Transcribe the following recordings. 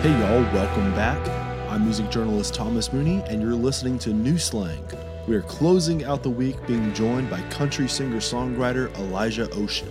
Hey y'all, welcome back. I'm music journalist Thomas Mooney, and you're listening to New Slang. We are closing out the week being joined by country singer-songwriter Elijah Ocean.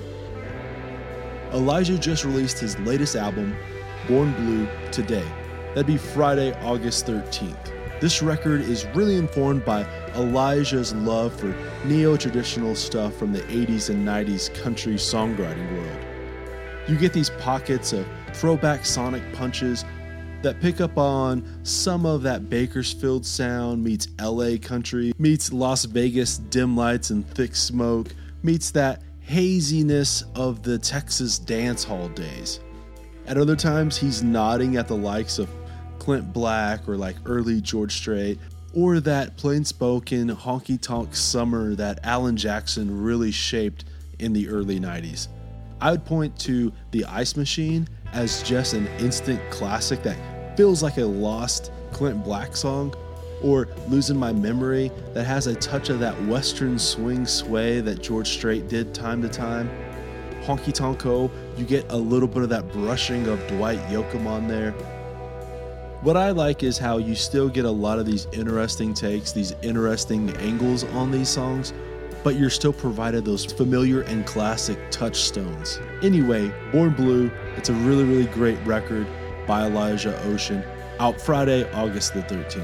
Elijah just released his latest album, Born Blue, today. That'd be Friday, August 13th. This record is really informed by Elijah's love for neo-traditional stuff from the 80s and 90s country songwriting world. You get these pockets of throwback sonic punches that pick up on some of that Bakersfield sound meets LA country, meets Las Vegas dim lights and thick smoke, meets that haziness of the Texas dance hall days. At other times, he's nodding at the likes of Clint Black or like early George Strait, or that plain-spoken honky-tonk summer that Alan Jackson really shaped in the early 90s. I would point to The Ice Machine as just an instant classic that feels like a lost Clint Black song, or Losing My Memory that has a touch of that western swing sway that George Strait did time to time. Honky Tonko, you get a little bit of that brushing of Dwight Yoakam on there. What I like is how you still get a lot of these interesting takes, these interesting angles on these songs, but you're still provided those familiar and classic touchstones. Anyway, Born Blue, it's a really, really great record by Elijah Ocean, out Friday, August the 13th.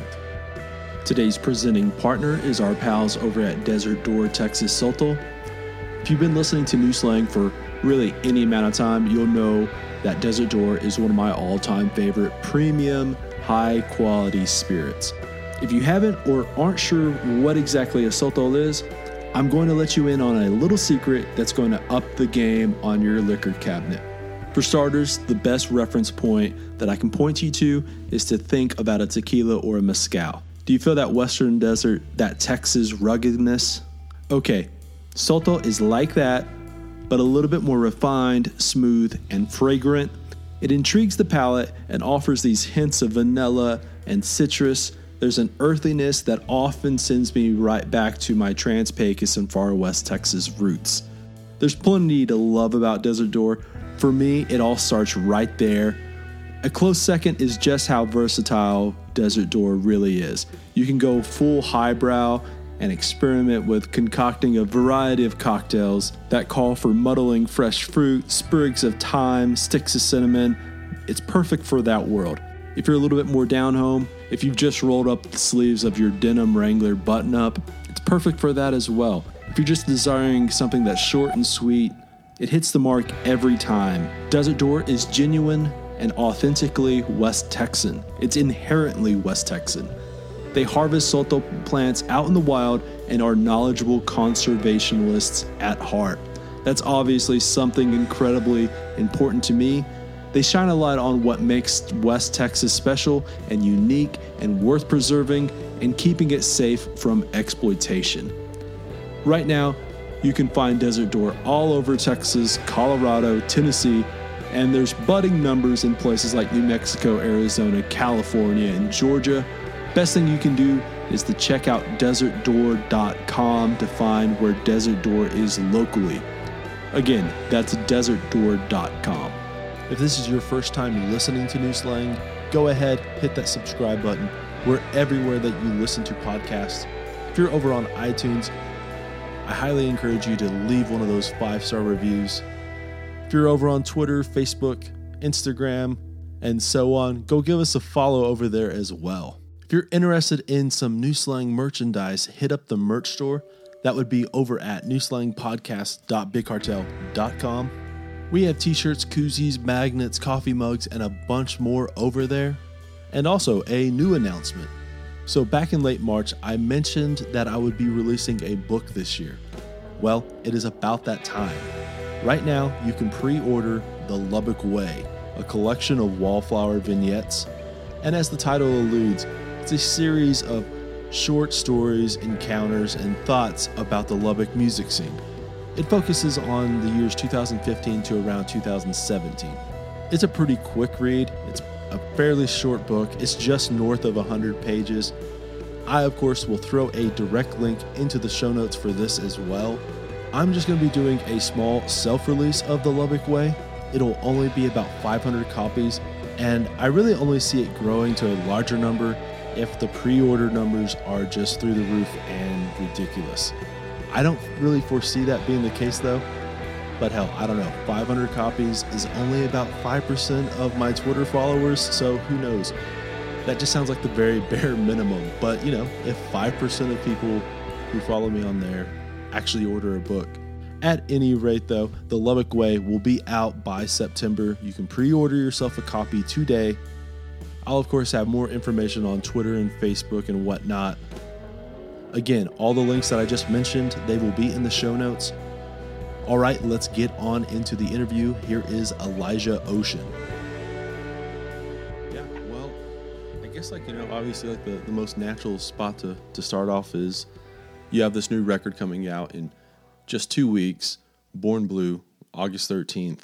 Today's presenting partner is our pals over at Desert Door Texas Sotol. If you've been listening to New Slang for really any amount of time, you'll know that Desert Door is one of my all-time favorite premium, high-quality spirits. If you haven't or aren't sure what exactly a Sotol is, I'm going to let you in on a little secret that's going to up the game on your liquor cabinet. For starters, the best reference point that I can point you to is to think about a tequila or a mezcal. Do you feel that Western desert, that Texas ruggedness? Okay, Sotol is like that, but a little bit more refined, smooth, and fragrant. It intrigues the palate and offers these hints of vanilla and citrus. There's an earthiness that often sends me right back to my Trans-Pecos and far west Texas roots. There's plenty to love about Desert Door. For me, it all starts right there. A close second is just how versatile Desert Door really is. You can go full highbrow and experiment with concocting a variety of cocktails that call for muddling fresh fruit, sprigs of thyme, sticks of cinnamon. It's perfect for that world. If you're a little bit more down home, if you've just rolled up the sleeves of your denim Wrangler button-up, it's perfect for that as well. If you're just desiring something that's short and sweet, it hits the mark every time. Desert Door is genuine and authentically West Texan. It's inherently West Texan. They harvest Sotol plants out in the wild and are knowledgeable conservationists at heart. That's obviously something incredibly important to me. They shine a light on what makes West Texas special and unique and worth preserving and keeping it safe from exploitation. Right now, you can find Desert Door all over Texas, Colorado, Tennessee, and there's budding numbers in places like New Mexico, Arizona, California, and Georgia. Best thing you can do is to check out desertdoor.com to find where Desert Door is locally. Again, that's desertdoor.com. If this is your first time listening to New Slang, go ahead, hit that subscribe button. We're everywhere that you listen to podcasts. If you're over on iTunes, I highly encourage you to leave one of those 5-star reviews. If you're over on Twitter, Facebook, Instagram, and so on, go give us a follow over there as well. If you're interested in some New Slang merchandise, hit up the merch store. That would be over at newslangpodcast.bigcartel.com. We have t-shirts, koozies, magnets, coffee mugs, and a bunch more over there. And also a new announcement. So back in late March, I mentioned that I would be releasing a book this year. Well, it is about that time. Right now, you can pre-order The Lubbock Way, a collection of wallflower vignettes. And as the title alludes, it's a series of short stories, encounters, and thoughts about the Lubbock music scene. It focuses on the years 2015 to around 2017. It's a pretty quick read. It's a fairly short book. It's just north of 100 pages. I, of course, will throw a direct link into the show notes for this as well. I'm just going to be doing a small self-release of The Lubbock Way. It'll only be about 500 copies, And I really only see it growing to a larger number if the pre-order numbers are just through the roof and ridiculous. I don't really foresee that being the case though. But hell, I don't know. 500 copies is only about 5% of my Twitter followers, so who knows? That just sounds like the very bare minimum. But, you know, if 5% of people who follow me on there actually order a book. At any rate, though, The Lubbock Way will be out by September. You can pre-order yourself a copy today. I'll, of course, have more information on Twitter and Facebook and whatnot. Again, all the links that I just mentioned, they will be in the show notes. All right, let's get on into the interview. Here is Elijah Ocean. Yeah, well, I guess obviously the most natural spot to start off is you have this new record coming out in just 2 weeks, Born Blue, August 13th.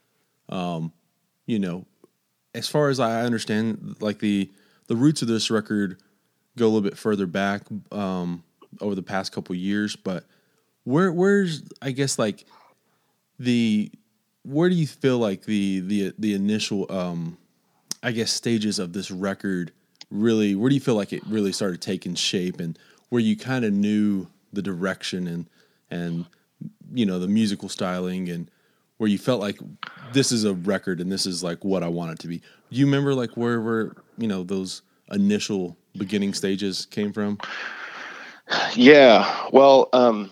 As far as I understand, like the roots of this record go a little bit further back over the past couple years, but where's I guess like where do you feel like the initial I guess stages of this record really, where do you feel like it really started taking shape, and where you kind of knew the direction and the musical styling, and where you felt like this is a record and this is like what I want it to be? Do you remember like where those initial beginning stages came from? Yeah, well,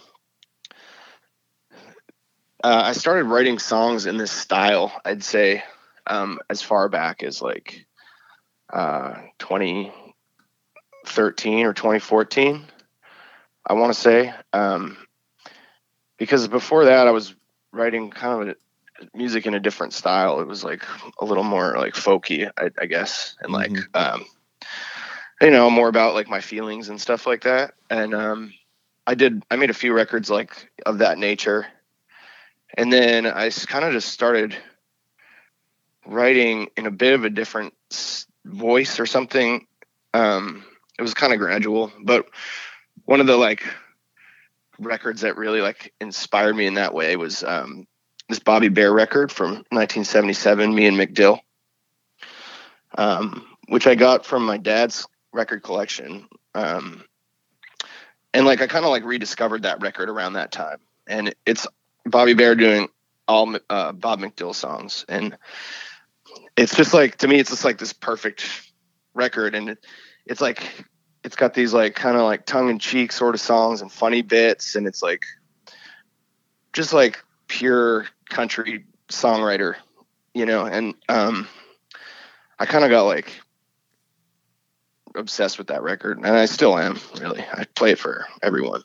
I started writing songs in this style, I'd say, as far back as like 2013 or 2014, I want to say, because before that I was writing kind of music in a different style. It was like a little more like folky, I guess, and like more about like my feelings and stuff like that. And I made a few records like of that nature. And then I kind of just started writing in a bit of a different voice or something. It was kind of gradual, but one of the like records that really like inspired me in that way was this Bobby Bare record from 1977, Me and McDill, which I got from my dad's record collection. And like I kind of like rediscovered that record around that time, and it's Bobby Bare doing all Bob McDill songs, and it's just like, to me, it's just like this perfect record, and it's like it's got these like kind of like tongue-in-cheek sort of songs and funny bits, and it's like just like pure country songwriter, and I kind of got like obsessed with that record, and I still am, really. I play it for everyone.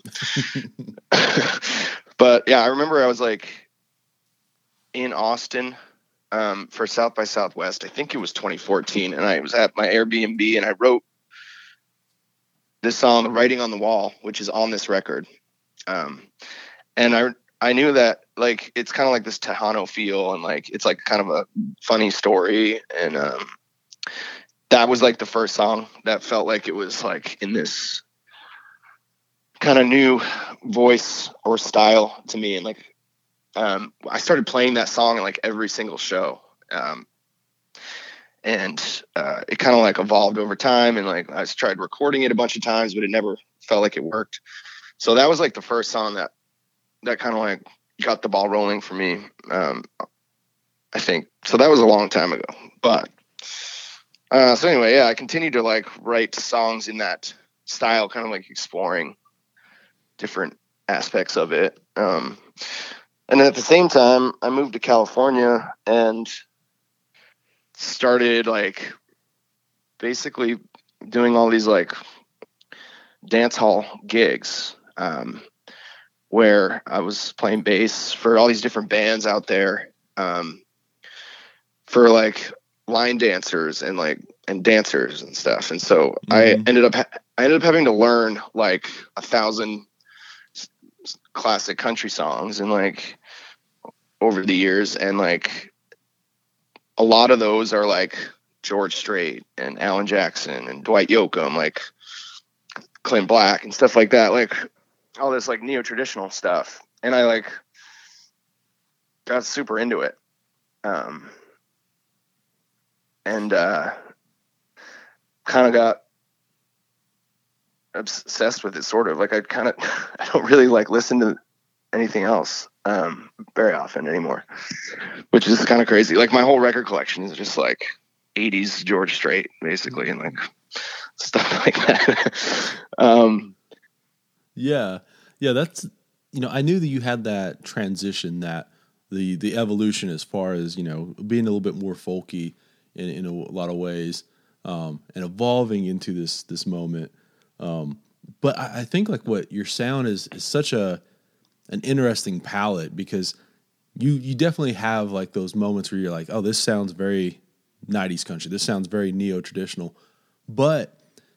But yeah, I remember I was like in Austin for South by Southwest. I think it was 2014, and I was at my Airbnb, and I wrote this song, "Writing on the Wall," which is on this record. And I knew that like it's kind of like this Tejano feel, and like it's like kind of a funny story, and that was like the first song that felt like it was like in this kind of new voice or style to me. And like I started playing that song in like every single show, and it kind of like evolved over time, and like I tried recording it a bunch of times, but it never felt like it worked. So that was like the first song that kind of like got the ball rolling for me, I think. So that was a long time ago, but so anyway, yeah, I continued to like write songs in that style, kind of like exploring different aspects of it. And at the same time, I moved to California and started like basically doing all these like dance hall gigs, where I was playing bass for all these different bands out there, for like line dancers and dancers and stuff. And so I ended up having to learn like 1,000 classic country songs and like over the years, and like a lot of those are like George Strait and Alan Jackson and Dwight Yoakam, like Clint Black and stuff like that, like all this like neo-traditional stuff. And I like got super into it. and kind of got obsessed with it, sort of. Like I don't really like listen to anything else very often anymore, which is kind of crazy. Like my whole record collection is just like 80s George Strait basically, and like stuff like that. Yeah, that's, I knew that you had that transition, that the evolution as far as, being a little bit more folky in a lot of ways, and evolving into this moment. But I think like what your sound is such an interesting palette, because you definitely have like those moments where you're like, oh, this sounds very 90s country. This sounds very neo-traditional. But,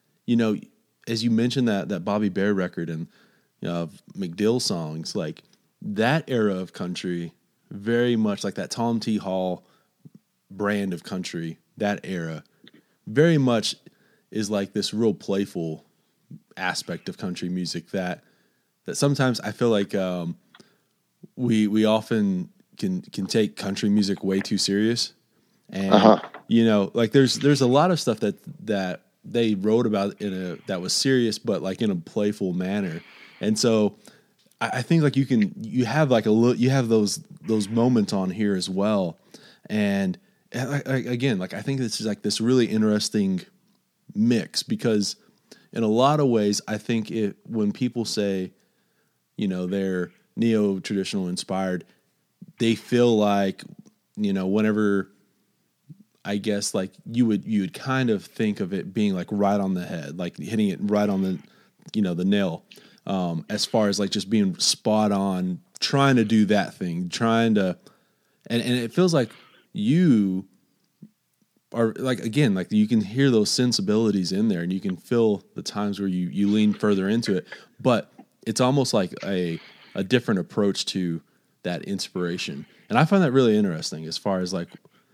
as you mentioned that Bobby Bare record and McDill songs, like that era of country, very much like that Tom T. Hall brand of country, that era very much is like this real playful aspect of country music that sometimes I feel like we often can take country music way too serious. And like there's a lot of stuff that they wrote about that was serious, but like in a playful manner. And so I think like you have like you have those moments on here as well. And again, like I think this is like this really interesting mix, because in a lot of ways, I think when people say, they're neo-traditional inspired, they feel like, whenever, I guess, like you would kind of think of it being like right on the head, like hitting it right on the, the nail, as far as like just being spot on, trying to do that thing, and it feels like you are like, again, like you can hear those sensibilities in there, and you can feel the times where you lean further into it, but it's almost like a different approach to that inspiration. And I find that really interesting as far as like,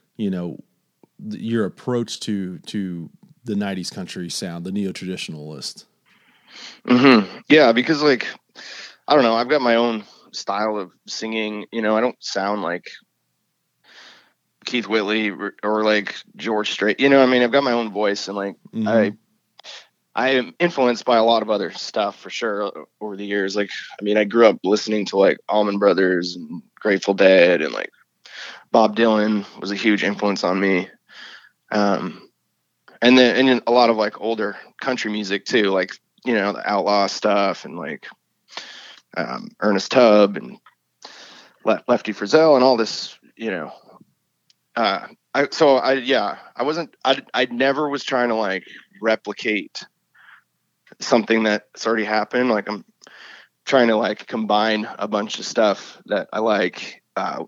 your approach to the 90s country sound, the neo-traditionalist. Mm-hmm. Yeah, because like, I don't know, I've got my own style of singing. I don't sound like Keith Whitley or like George Strait. I mean, I've got my own voice, and like I am influenced by a lot of other stuff for sure over the years. Like, I mean, I grew up listening to like Allman Brothers and Grateful Dead, and like Bob Dylan was a huge influence on me. And then a lot of like older country music too, like, the Outlaw stuff, and like Ernest Tubb and Lefty Frizzell and all this, I never was trying to like replicate something that's already happened. Like I'm trying to like combine a bunch of stuff that I like,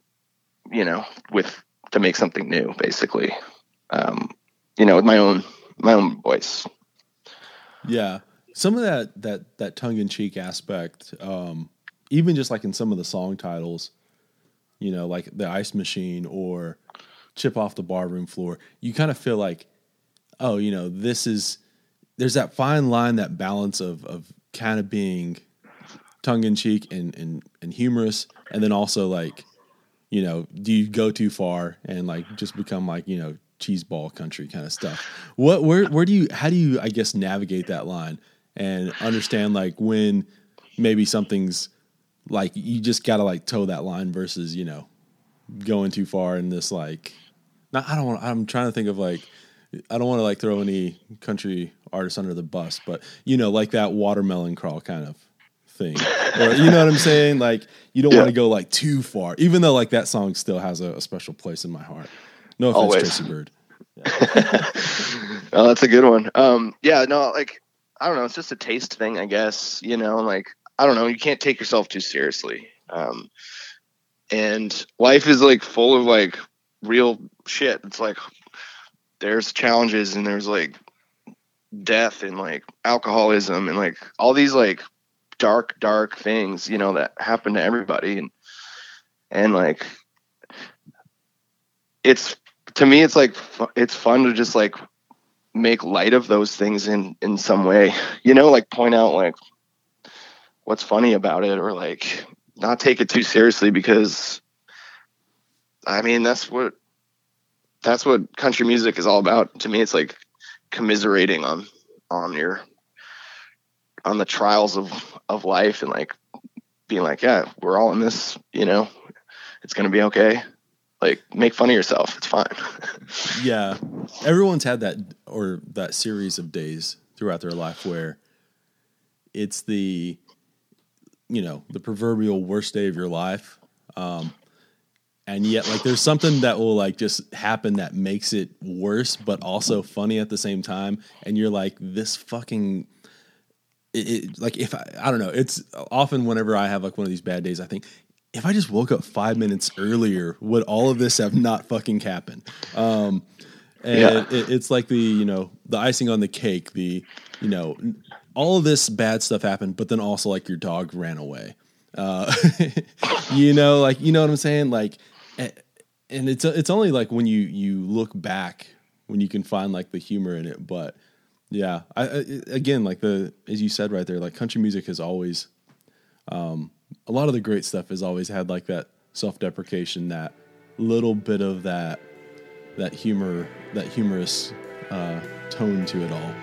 to make something new, basically, with my own voice. Yeah. Some of that tongue-in-cheek aspect, even just like in some of the song titles, like The Ice Machine or Chip Off the Barroom Floor, you kind of feel like, oh, there's that fine line, that balance of kind of being tongue-in-cheek and humorous, and then also like, do you go too far and like just become like, cheeseball country kind of stuff? How do you, I guess, navigate that line and understand like when maybe something's like you just gotta like toe that line versus, going too far in this like, I'm trying to think of like, I don't want to like throw any country artists under the bus, but like that Watermelon Crawl kind of thing, or you know what I'm saying? Like you don't want to go like too far, even though like that song still has a special place in my heart. No offense, Always. Tracy Bird. Yeah. Oh, that's a good one. Yeah, no, like, I don't know. It's just a taste thing, I guess, like, I don't know. You can't take yourself too seriously. And life is like full of like real shit. It's like, there's challenges, and there's like death, and like alcoholism, and like all these like dark things, that happen to everybody. And like, to me, it's like, it's fun to just like make light of those things in some way, like point out like what's funny about it, or like not take it too seriously, because I mean, that's what that's what country music is all about. To me, it's like commiserating on the trials of life, and like being like, yeah, we're all in this, it's going to be okay. Like, make fun of yourself. It's fine. Yeah. Everyone's had that series of days throughout their life where it's the proverbial worst day of your life. And yet, like, there's something that will, like, just happen that makes it worse, but also funny at the same time. And you're like, this fucking, like, if I don't know, it's often whenever I have, like, one of these bad days, I think, if I just woke up 5 minutes earlier, would all of this have not fucking happened? It's like the icing on the cake, all of this bad stuff happened, but then also, like, your dog ran away. You know what I'm saying? Like, and it's only like when you look back when you can find, like, the humor in it. But yeah, again, like, as you said right there, like, country music has always, a lot of the great stuff has always had, like, that self-deprecation, that little bit of that humor, that humorous tone to it all.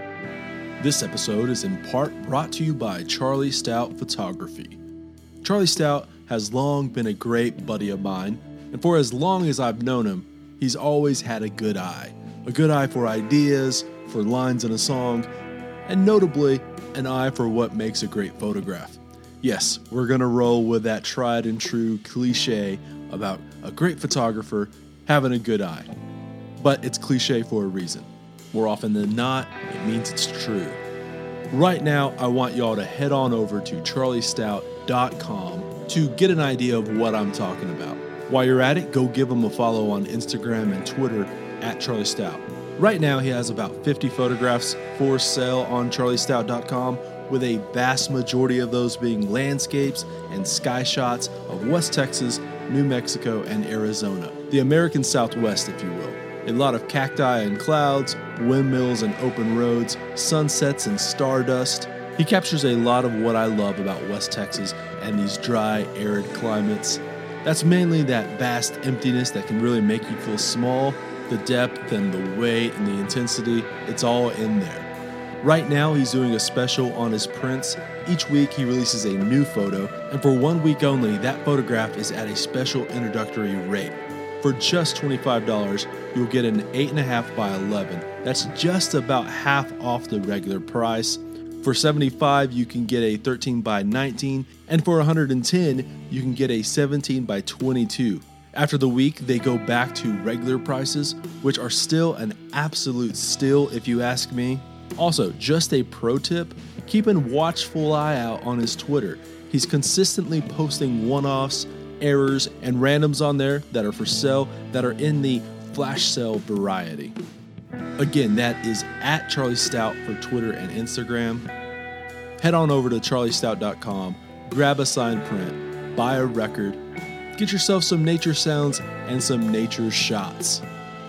This episode is in part brought to you by Charlie Stout Photography. Charlie Stout has long been a great buddy of mine, and for as long as I've known him, he's always had a good eye for ideas, for lines in a song, and notably, an eye for what makes a great photograph. Yes, we're going to roll with that tried and true cliche about a great photographer having a good eye. But it's cliche for a reason. More often than not, it means it's true. Right now, I want y'all to head on over to charliestout.com to get an idea of what I'm talking about. While you're at it, go give him a follow on Instagram and Twitter at Charlie Stout. Right now, he has about 50 photographs for sale on charliestout.com, with a vast majority of those being landscapes and sky shots of West Texas, New Mexico, and Arizona. The American Southwest, if you will. A lot of cacti and clouds, windmills and open roads, sunsets and stardust. He captures a lot of what I love about West Texas and these dry, arid climates. That's mainly that vast emptiness that can really make you feel small, the depth and the weight and the intensity, it's all in there. Right now, he's doing a special on his prints. Each week, he releases a new photo, and for 1 week only, that photograph is at a special introductory rate. For just $25, you'll get an 8.5 by 11. That's just about half off the regular price. For $75, you can get a 13 by 19, and for $110, you can get a 17 by 22. After the week, they go back to regular prices, which are still an absolute steal if you ask me. Also, just a pro tip, keep a watchful eye out on his Twitter. He's consistently posting one-offs, errors, and randoms on there that are for sale that are in the flash sale variety. Again, that is at Charlie Stout for Twitter and Instagram. Head on over to charliestout.com, grab a signed print, buy a record, get yourself some nature sounds and some nature shots.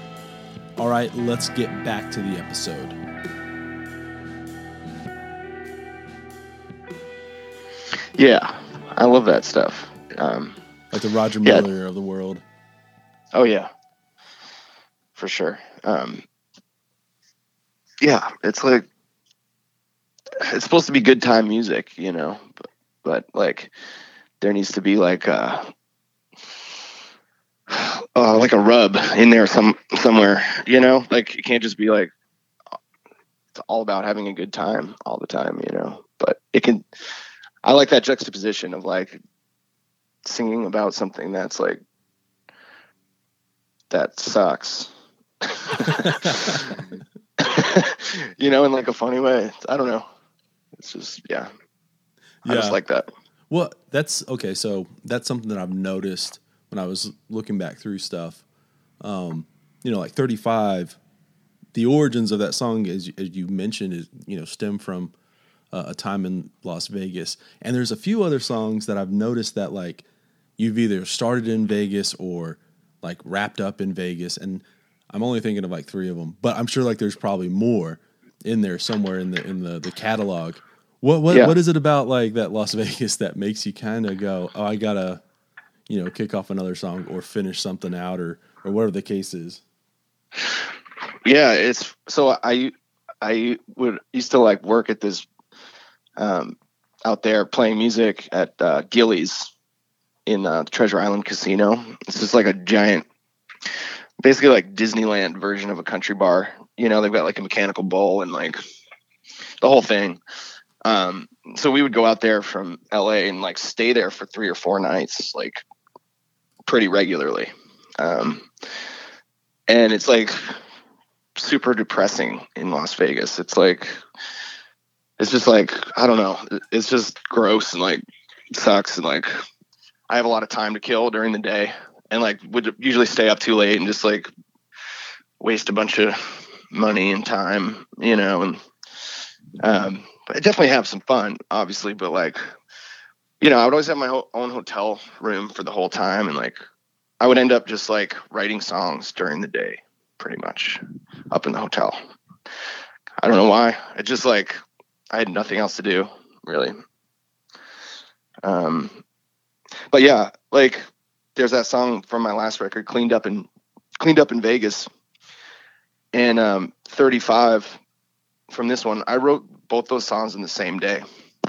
All right, let's get back to the episode. Yeah, I love that stuff. Like the Roger Miller of the world. Oh, yeah. For sure. Yeah, it's like, it's supposed to be good time music, but like, there needs to be like a rub in there somewhere, like, you can't just be like, it's all about having a good time all the time, but I like that juxtaposition of like singing about something that's like, that sucks, in like a funny way. I don't know. It's just, I just like that. Well, that's okay. So that's something that I've noticed when I was looking back through stuff. Like 35, the origins of that song, as you mentioned, is, stem from a time in Las Vegas. And there's a few other songs that I've noticed that like you've either started in Vegas or like wrapped up in Vegas. And I'm only thinking of like 3 of them, but I'm sure like there's probably more in there somewhere in the catalog. What is it about like that Las Vegas that makes you kind of go, oh, I gotta, kick off another song or finish something out or whatever the case is? Yeah, it's so I would used to like work at this out there playing music at Gillies in the Treasure Island Casino. It's just like a giant, basically like Disneyland version of a country bar. You know, they've got like a mechanical bull and like the whole thing. So we would go out there from LA and like stay there for 3 or 4 nights, like pretty regularly. And it's like super depressing in Las Vegas. It's just like, I don't know. It's just gross and like sucks. And like, I have a lot of time to kill during the day and like would usually stay up too late and just like waste a bunch of money and time, you know, and, but I definitely have some fun, obviously, but like, you know, I would always have my own hotel room for the whole time. And like, I would end up just like writing songs during the day, pretty much up in the hotel. I don't know why. It just like, I had nothing else to do really. But yeah, like there's that song from my last record, Cleaned Up in Vegas, and 35 from this one. I wrote both those songs in the same day.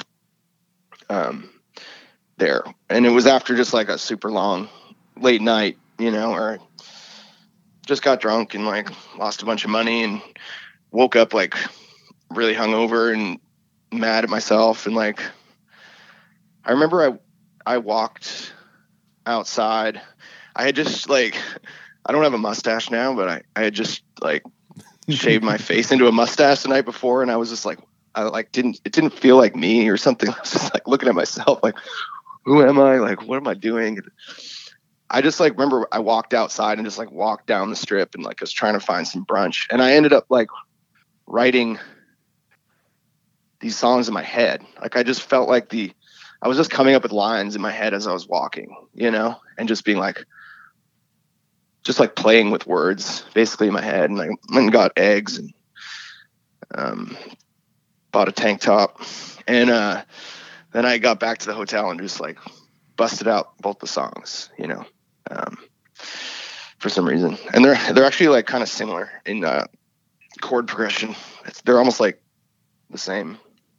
There, and it was after just like a super long late night, you know, or just got drunk and like lost a bunch of money and woke up like really hungover and mad at myself. And like, I remember I walked outside. I had just like, I don't have a mustache now, but I had just like shaved my face into a mustache the night before. And I was just like, it didn't feel like me or something. I was just like looking at myself like, who am I? Like, what am I doing? And I just like remember I walked outside and just like walked down the strip and like was trying to find some brunch. And I ended up like writing these songs in my head. Like I just felt like I was just coming up with lines in my head as I was walking, you know, and just being like, just like playing with words basically in my head. And I went and got eggs and bought a tank top. And then I got back to the hotel and just like busted out both the songs, you know, for some reason. And they're actually like kind of similar in chord progression. They're almost like the same.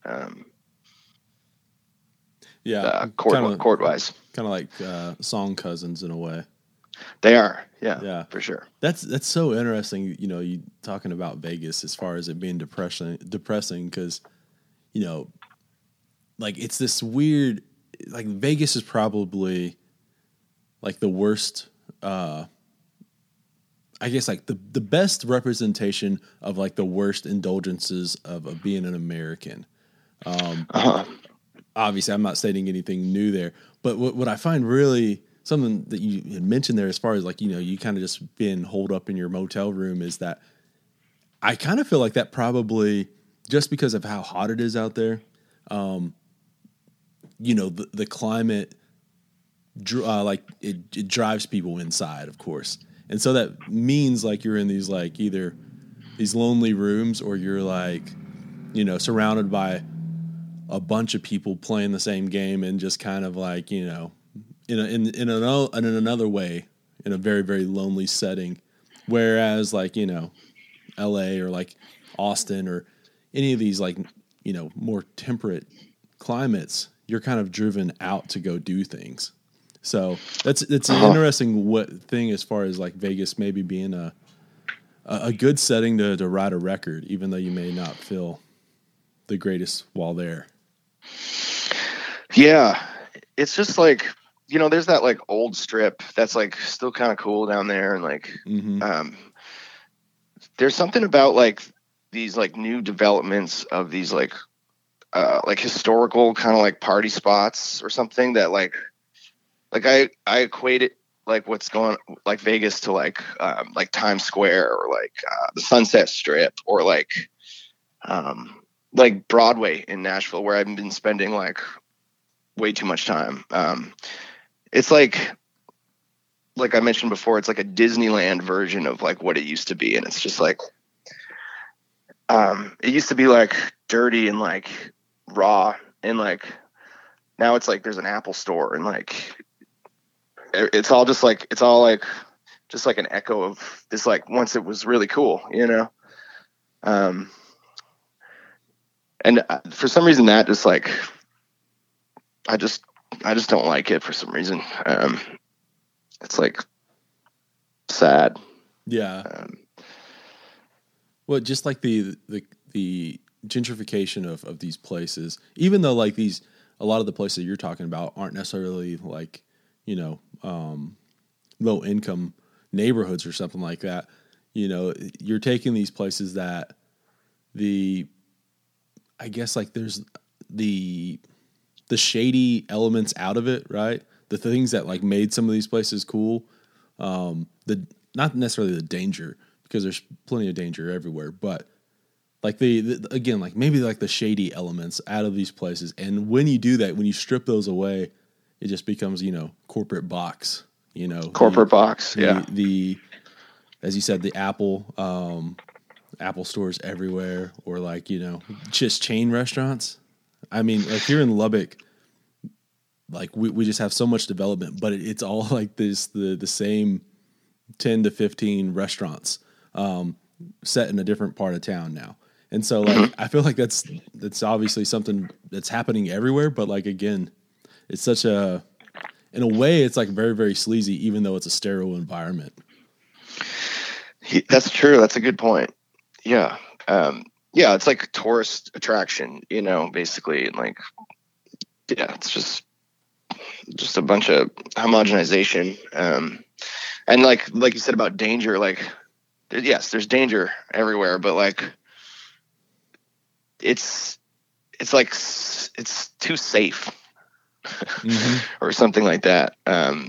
Chord wise, kind of like song cousins in a way. They are, yeah, for sure. That's so interesting. You know, you talking about Vegas as far as it being depressing, because you know, like it's this weird. Like Vegas is probably like the worst. I guess like the best representation of like the worst indulgences of being an American. Obviously, I'm not stating anything new there, but what I find really something that you had mentioned there, as far as like, you know, you kind of just being holed up in your motel room, is that I kind of feel like that probably just because of how hot it is out there, you know, the climate, like it drives people inside, of course. And so that means like you're in these like either these lonely rooms or you're like, you know, surrounded by a bunch of people playing the same game and just kind of like, you know, in another way, in a very, very lonely setting. Whereas like, you know, LA or like Austin or any of these like, you know, more temperate climates, you're kind of driven out to go do things. So it's an interesting thing as far as like Vegas maybe being a good setting to write a record, even though you may not feel the greatest while there. Yeah, it's just like, you know, there's that like old strip that's like still kind of cool down there, and like there's something about like these like new developments of these like historical kind of like party spots or something that like I equate it like what's going like Vegas to like Times Square or like the Sunset Strip or like Broadway in Nashville, where I've been spending like way too much time. It's like I mentioned before, it's like a Disneyland version of like what it used to be. And it's just like, it used to be like dirty and like raw, and like now it's like there's an Apple store and like it's all just just like an echo of this, like once it was really cool, and for some reason that just like, I just don't like it for some reason. It's like sad. Yeah. Well, just like the gentrification of these places, even though like a lot of the places you're talking about aren't necessarily like, low income neighborhoods or something like that. You're taking these places that I guess like there's the shady elements out of it, right? The things that like made some of these places cool. Not necessarily the danger, because there's plenty of danger everywhere, but like again, like maybe like the shady elements out of these places. And when you do that, when you strip those away, it just becomes, corporate box, corporate box. Yeah. As you said, the Apple stores everywhere, or like, just chain restaurants. I mean, like here in Lubbock, like we just have so much development, but it's all like the same 10 to 15 restaurants set in a different part of town now. And so like I feel like that's obviously something that's happening everywhere, but like again, it's such in a way it's like very, very sleazy, even though it's a sterile environment. That's true. That's a good point. Yeah. Yeah, it's like a tourist attraction, basically. And like, yeah, it's just a bunch of homogenization. And like you said about danger, like, yes, there's danger everywhere, but like, it's like, it's too safe or something like that. I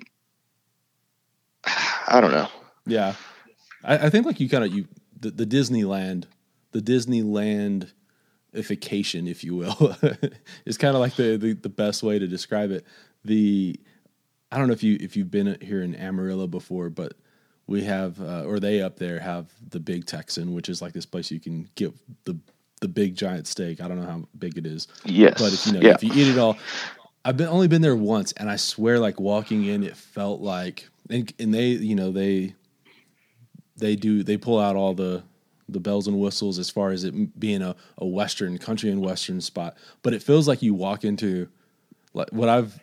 don't know. Yeah. I think like the Disneyland-ification, if you will, is kind of like the best way to describe it. I don't know if you've been here in Amarillo before, but we have, or they up there have the Big Texan, which is like this place you can get the big giant steak. I don't know how big it is. Yes. But if you eat it all, I've only been there once, and I swear, like walking in, it felt like, and they pull out all the bells and whistles as far as it being a Western country and Western spot, but it feels like you walk into, like what I've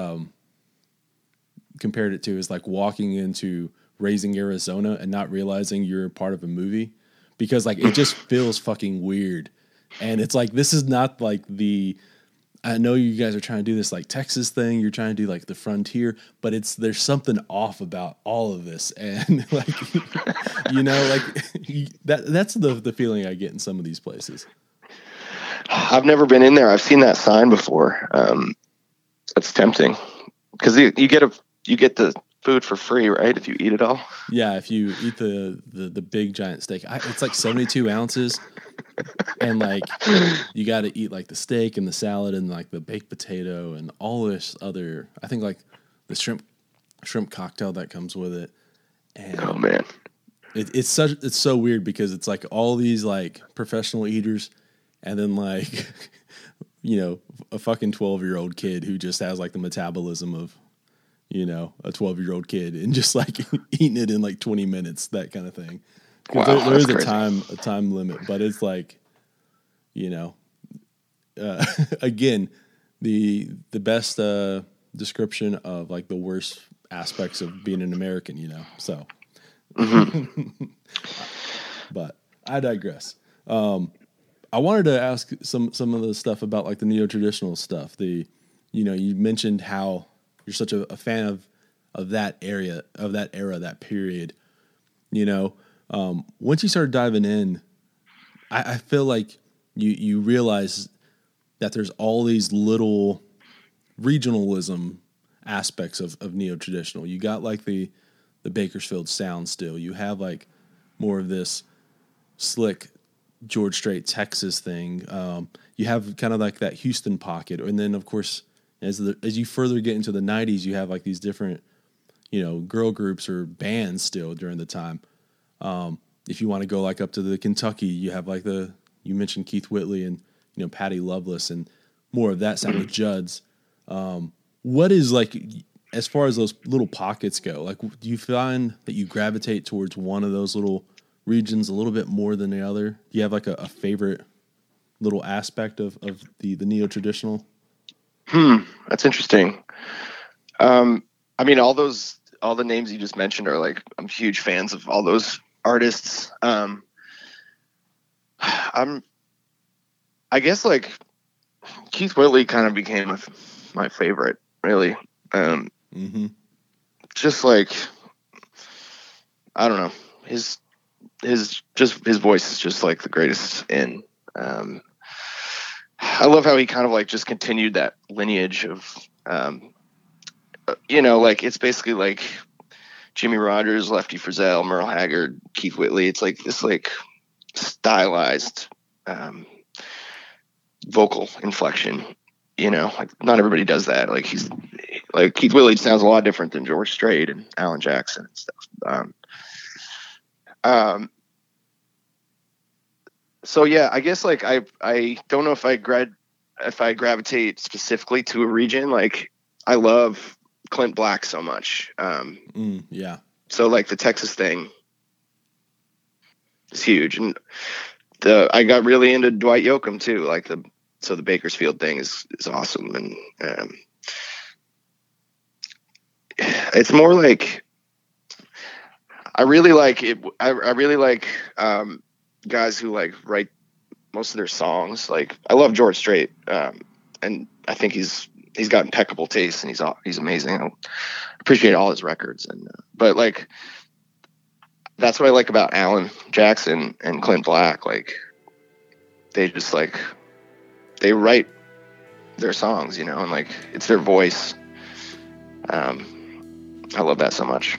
compared it to is like walking into Raising Arizona and not realizing you're part of a movie, because like it just feels fucking weird. And it's like, this is not like I know you guys are trying to do this like Texas thing, you're trying to do like the frontier, but there's something off about all of this. And like, that's the feeling I get in some of these places. I've never been in there. I've seen that sign before. It's tempting because you get the food for free, right? If you eat it all. Yeah. If you eat the big giant steak, it's like 72 ounces. And like you got to eat like the steak and the salad and like the baked potato and all this other, I think like the shrimp cocktail that comes with it. And oh man, it's so weird because it's like all these like professional eaters, and then like a fucking 12-year-old kid who just has like the metabolism of a 12-year-old kid, and just like eating it in like 20 minutes, that kind of thing. Wow, there is crazy. a time limit, but it's like, again, the best description of like the worst aspects of being an American, so. But I digress. I wanted to ask some of the stuff about like the neo-traditional stuff. You mentioned how you're such a fan of that era, that period, once you started diving in, I feel like you realize that there's all these little regionalism aspects of neo-traditional. You got like the Bakersfield sound still. You have like more of this slick George Strait Texas thing. You have kind of like that Houston pocket. And then of course, as you further get into the 90s, you have like these different, girl groups or bands still during the time. If you want to go like up to the Kentucky, you have like you mentioned Keith Whitley and, Patty Loveless and more of that sound with Judds. What is like, as far as those little pockets go, like, do you find that you gravitate towards one of those little regions a little bit more than the other? Do you have like a favorite little aspect of the neo-traditional? That's interesting. I mean, all the names you just mentioned are like, I'm huge fans of all those artists. I guess like Keith Whitley kind of became my favorite, really. Just like, I don't know, his voice is just like the greatest. And I love how he kind of like just continued that lineage of, like it's basically like Jimmy Rogers, Lefty Frizzell, Merle Haggard, Keith Whitley. It's like this like stylized vocal inflection, like not everybody does that. Like he's like Keith Whitley sounds a lot different than George Strait and Alan Jackson and stuff. So yeah, I guess like I don't know if I gravitate specifically to a region. Like I love Clint Black so much. Yeah. So like the Texas thing is huge, and I got really into Dwight Yoakam too. Like the Bakersfield thing is awesome, and it's more like I really like it. I really like guys who like write most of their songs. Like I love George Strait, and I think he's got impeccable taste, and he's amazing. I appreciate all his records, and but like that's what I like about Alan Jackson and Clint Black. Like they just like they write their songs, and like it's their voice. I love that so much.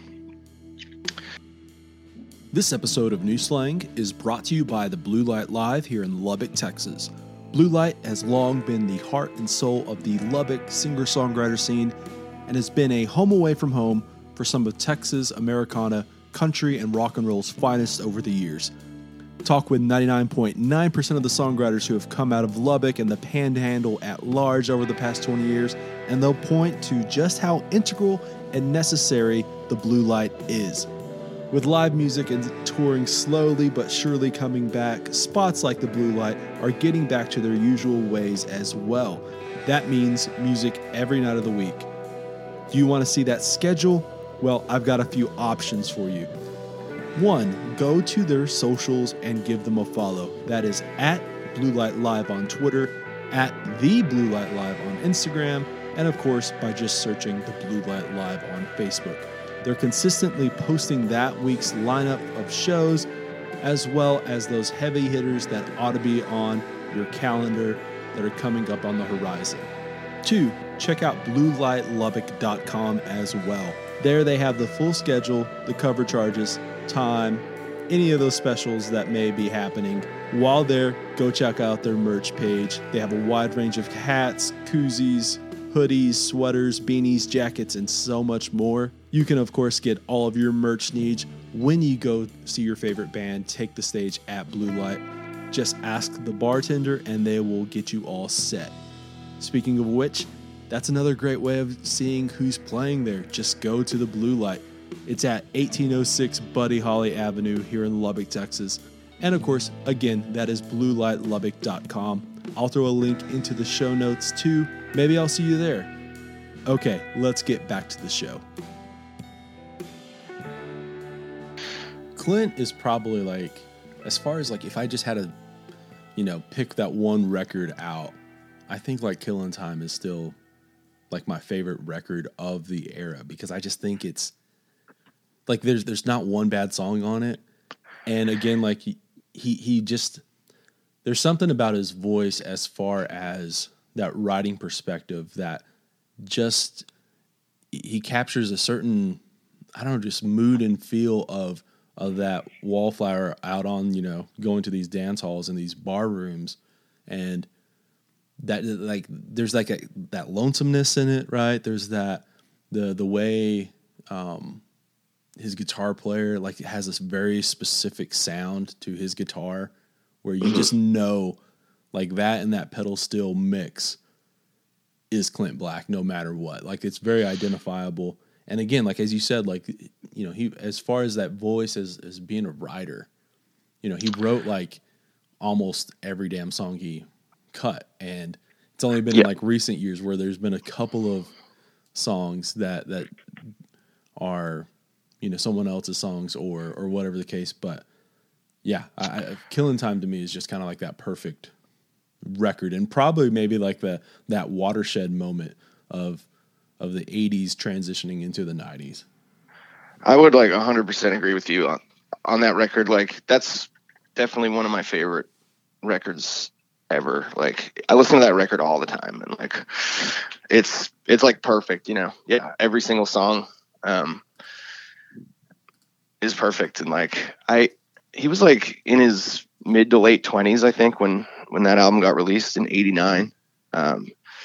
This episode of New Slang is brought to you by the Blue Light Live here in Lubbock, Texas. Blue Light has long been the heart and soul of the Lubbock singer-songwriter scene and has been a home away from home for some of Texas, Americana, country, and rock and roll's finest over the years. Talk with 99.9% of the songwriters who have come out of Lubbock and the Panhandle at large over the past 20 years, and they'll point to just how integral and necessary the Blue Light is. With live music and touring slowly but surely coming back, spots like the Blue Light are getting back to their usual ways as well. That means music every night of the week. Do you want to see that schedule? Well, I've got a few options for you. 1, go to their socials and give them a follow. That is at Blue Light Live on Twitter, at The Blue Light Live on Instagram, and of course by just searching The Blue Light Live on Facebook. They're consistently posting that week's lineup of shows, as well as those heavy hitters that ought to be on your calendar that are coming up on the horizon. 2, check out BlueLightLubbock.com as well. There they have the full schedule, the cover charges, time, any of those specials that may be happening. While there, go check out their merch page. They have a wide range of hats, koozies, hoodies, sweaters, beanies, jackets, and so much more. You can, of course, get all of your merch needs when you go see your favorite band take the stage at Blue Light. Just ask the bartender and they will get you all set. Speaking of which, that's another great way of seeing who's playing there. Just go to the Blue Light. It's at 1806 Buddy Holly Avenue here in Lubbock, Texas. And of course, again, that is BlueLightLubbock.com. I'll throw a link into the show notes too. Maybe I'll see you there. Okay, let's get back to the show. Clint is probably like, as far as like if I just had to, pick that one record out, I think like Killing Time is still like my favorite record of the era, because I just think it's like there's not one bad song on it. And again, like he just, there's something about his voice as far as that writing perspective that just, he captures a certain, I don't know, just mood and feel of that wallflower out on, going to these dance halls and these bar rooms. And that, like, there's like that lonesomeness in it, right? There's that, the way his guitar player, like, has this very specific sound to his guitar where you just know, like, that and that pedal steel mix is Clint Black no matter what. Like, it's very identifiable. And again, like as you said, like, you know, he, as far as that voice as being a writer, you know, he wrote like almost every damn song he cut. And it's only been in like recent years where there's been a couple of songs that are, you know, someone else's songs or whatever the case. But yeah, Killing Time to me is just kind of like that perfect record, and probably maybe like that watershed moment of the 80s transitioning into the 90s. I would like 100% agree with you on that record. Like, that's definitely one of my favorite records ever. Like, I listen to that record all the time, and like it's like perfect, you know. Yeah, every single song is perfect. And like he was like in his mid to late 20s, I think, when that album got released in 89. I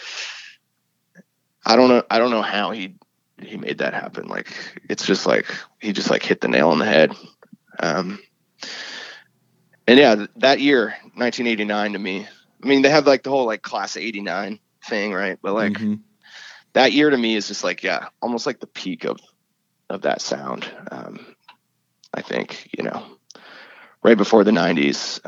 don't know how he made that happen. Like, it's just like he just like hit the nail on the head. And yeah, that year, 1989, to me, I mean, they have like the whole like class of 89 thing, right? But like that year to me is just like, yeah, almost like the peak of that sound. I think, you know, right before the 90s.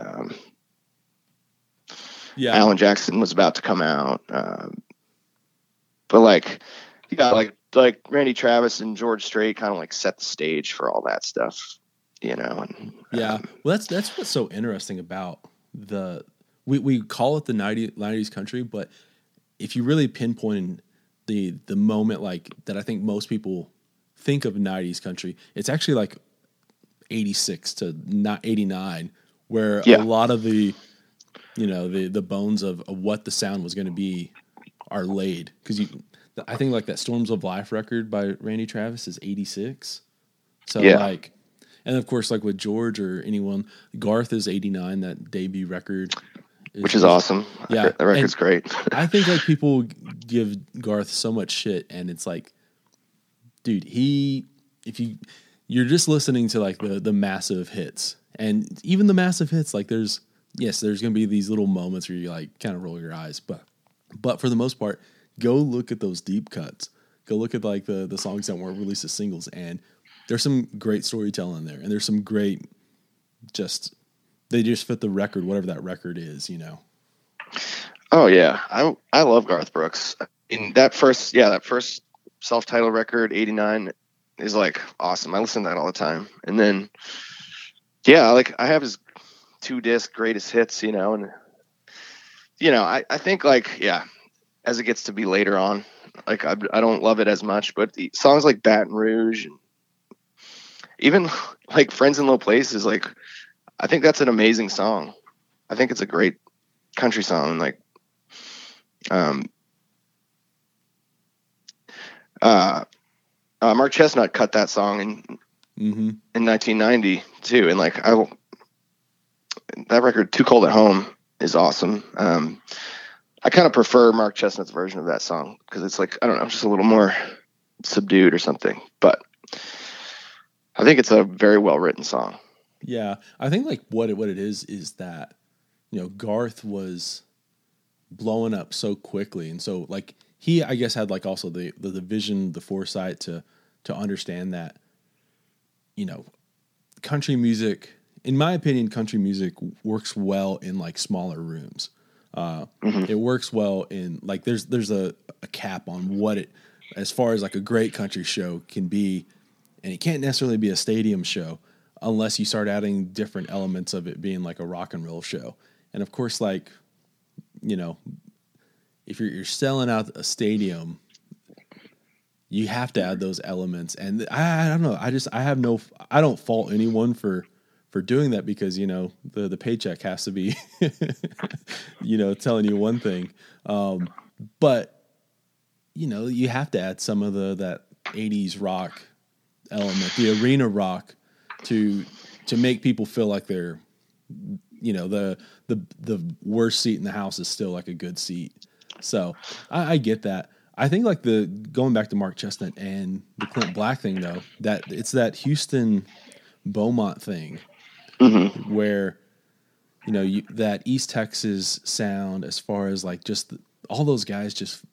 Alan Jackson was about to come out. But like, yeah, like Randy Travis and George Strait kind of like set the stage for all that stuff, you know. And well, that's what's so interesting about we call it the 90s country, but if you really pinpoint the moment like that, I think most people think of 90s country, it's actually like 86 to not 89, where a lot of the, you know, the bones of what the sound was going to be are laid. Because I think like that Storms of Life record by Randy Travis is 86. So like, and of course like with George or anyone, Garth is 89, that debut record. Which is awesome. Yeah. That record's great. I think like people give Garth so much shit, and it's like, dude, if you're just listening to like the massive hits, and even the massive hits, like there's going to be these little moments where you like kind of roll your eyes, but for the most part, go look at those deep cuts. Go look at like the songs that weren't released as singles, and there's some great storytelling there, and there's some great they just fit the record, whatever that record is, you know. Oh yeah, I love Garth Brooks. In that first self-titled record, 89, is like awesome. I listen to that all the time. And then like I have his 2-disc greatest hits, you know, and you know, I think like, yeah, as it gets to be later on, like I don't love it as much, but the songs like Baton Rouge and even like Friends in Low Places, like I think that's an amazing song. I think it's a great country song. Like, Mark Chestnut cut that song in 1990 too. And like, that record Too Cold at Home is awesome. I kind of prefer Mark Chestnut's version of that song because it's like, I don't know, just a little more subdued or something, but I think it's a very well written song. Yeah, I think like what it is that, you know, Garth was blowing up so quickly, and so like he, I guess, had like also the vision, the foresight to understand that, you know, country music, in my opinion, country music works well in like smaller rooms. It works well in like there's a cap on what it, as far as like a great country show can be, and it can't necessarily be a stadium show unless you start adding different elements of it being like a rock and roll show. And of course, like, you know, if you're selling out a stadium, you have to add those elements. And I don't know, I don't fault anyone for doing that, because, you know, the paycheck has to be, you know, telling you one thing. But, you know, you have to add some of that 80s rock element, the arena rock, to make people feel like they're, you know, the worst seat in the house is still like a good seat. So I get that. I think like going back to Mark Chestnut and the Clint Black thing, though, that it's that Houston Beaumont thing, where, you know, that East Texas sound, as far as like just all those guys just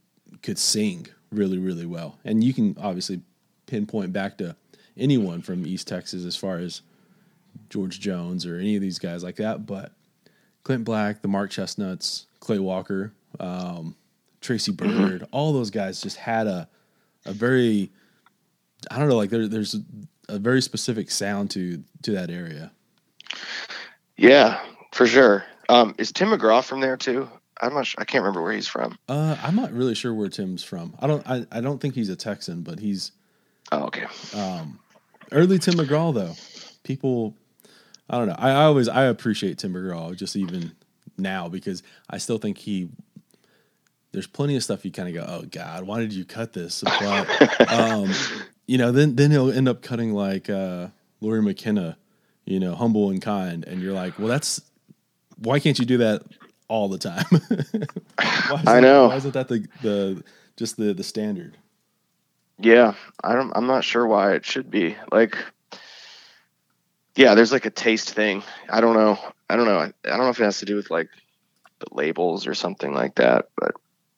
could sing really, really well. And you can obviously pinpoint back to anyone from East Texas as far as George Jones or any of these guys like that. But Clint Black, the Mark Chestnuts, Clay Walker, Tracy Byrd, all those guys just had a very, I don't know, like there's a very specific sound to that area. Yeah, for sure. Is Tim McGraw from there too? I'm not sure. I can't remember where he's from. I'm not really sure where Tim's from. I don't think he's a Texan, but he's. Oh, okay. Early Tim McGraw though, people, I don't know. I appreciate Tim McGraw just even now because I still think there's plenty of stuff you kind of go, oh God, why did you cut this? But then he'll end up cutting like Lori McKenna, Humble and Kind, and you're like, well, why can't you do that all the time? I know. Why isn't that the standard? Yeah, I'm not sure why it should be. Like, yeah, there's like a taste thing. I don't know. I don't know if it has to do with like the labels or something like that, but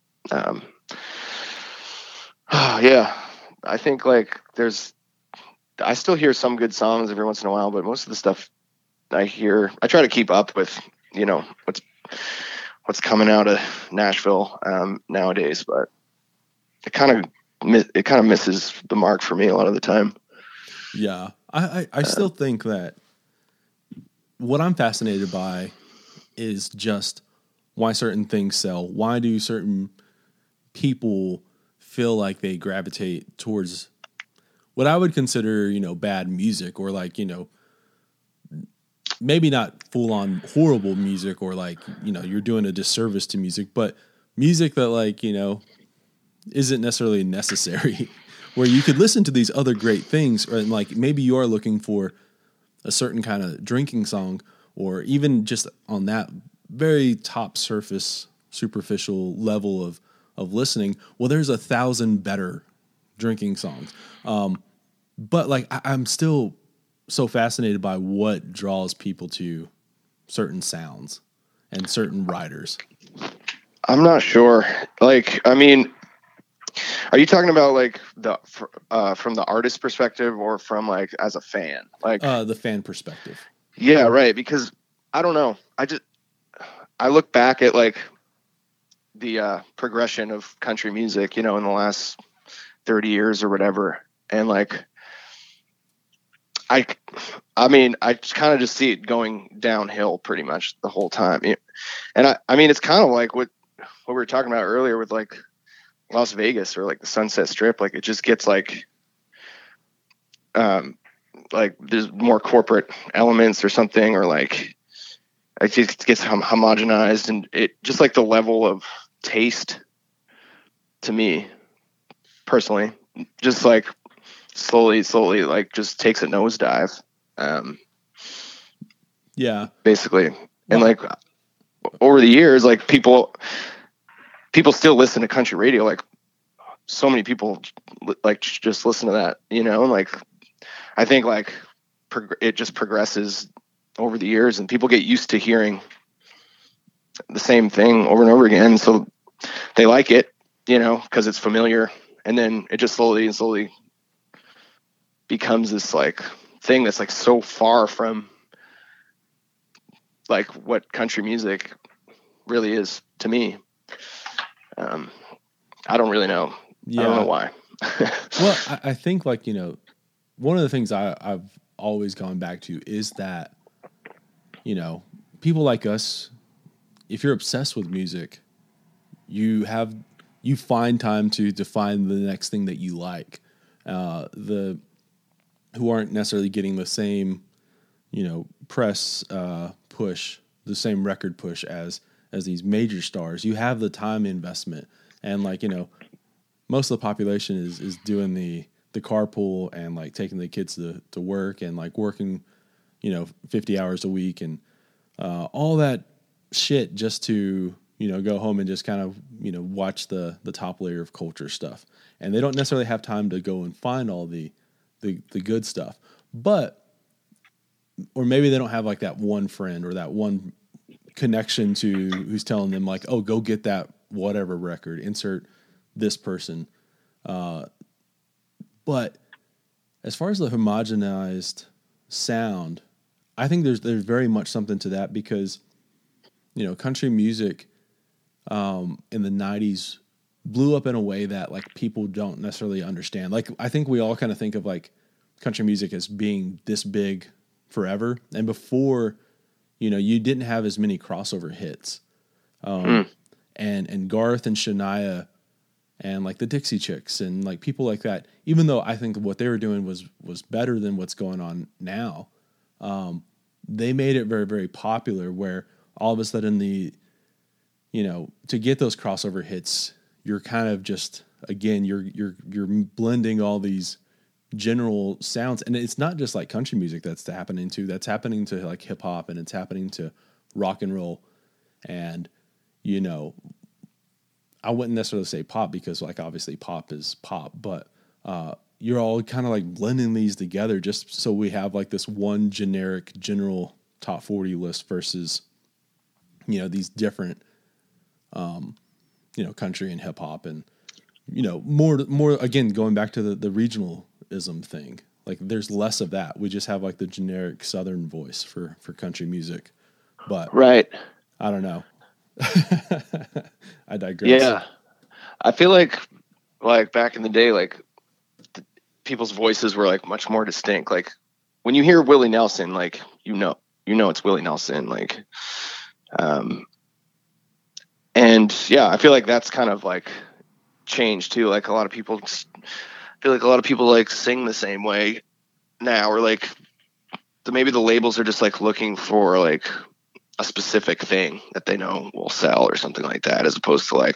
yeah, I think like I still hear some good songs every once in a while, but most of the stuff I hear, I try to keep up with, what's coming out of Nashville nowadays, but it kind of misses the mark for me a lot of the time. Yeah, I still think that what I'm fascinated by is just why certain things sell. Why do certain people feel like they gravitate towards what I would consider, bad music, or like, maybe not full on horrible music, or like, you're doing a disservice to music, but music that like, isn't necessarily necessary, where you could listen to these other great things, or like maybe you are looking for a certain kind of drinking song, or even just on that very top surface, superficial level of listening. Well, there's 1,000 better drinking songs. But like, I'm still so fascinated by what draws people to certain sounds and certain writers. I'm not sure. Like, I mean, are you talking about like from the artist perspective or from like as a fan? Like the fan perspective. Yeah, right. Because I don't know. I look back at like the progression of country music, in the last 30 years or whatever, and like I mean, I kind of just see it going downhill pretty much the whole time. And I mean, it's kind of like what we were talking about earlier with like Las Vegas or like the Sunset Strip. Like it just gets like there's more corporate elements or something, or like it just gets homogenized, and it just like the level of taste to me personally, just like slowly like just takes a nosedive. Yeah, basically. And like over the years, like people still listen to country radio. Like so many people like just listen to that, and like I think like it just progresses over the years, and people get used to hearing the same thing over and over again, so they like it, because it's familiar, and then it just slowly becomes this like thing that's like so far from like what country music really is to me. I don't really know. Yeah. I don't know why. Well, I think like, one of the things I've always gone back to is that, people like us, if you're obsessed with music, you find time to find the next thing that you like. Who aren't necessarily getting the same, press push, the same record push as these major stars. You have the time investment, and like, most of the population is doing the carpool and like taking the kids to work and like working, 50 hours a week and all that shit just to, go home and just kind of, watch the top layer of culture stuff. And they don't necessarily have time to go and find all the good stuff. Or maybe they don't have like that one friend or that one connection to who's telling them like, oh, go get that whatever record, insert this person. But as far as the homogenized sound, I think there's very much something to that because, country music in the 90s blew up in a way that like people don't necessarily understand. Like I think we all kind of think of like country music as being this big forever. And before, you didn't have as many crossover hits. And Garth and Shania and like the Dixie Chicks and like people like that, even though I think what they were doing was better than what's going on now. They made it very, very popular where all of a sudden to get those crossover hits, you're kind of just, again, you're blending all these general sounds. And it's not just like country music that's happening to like hip hop, and it's happening to rock and roll. And, I wouldn't necessarily say pop because like obviously pop is pop, but you're all kind of like blending these together just so we have like this one general top 40 list versus, these different, country and hip hop and, more again, going back to the regionalism thing, like there's less of that. We just have like the generic Southern voice for country music, but right. I don't know. I digress. Yeah. I feel like back in the day, like people's voices were like much more distinct. Like when you hear Willie Nelson, like, it's Willie Nelson. Like, and yeah, I feel like that's kind of like changed too. Like I feel like a lot of people like sing the same way now, or like maybe the labels are just like looking for like a specific thing that they know will sell or something like that, as opposed to like,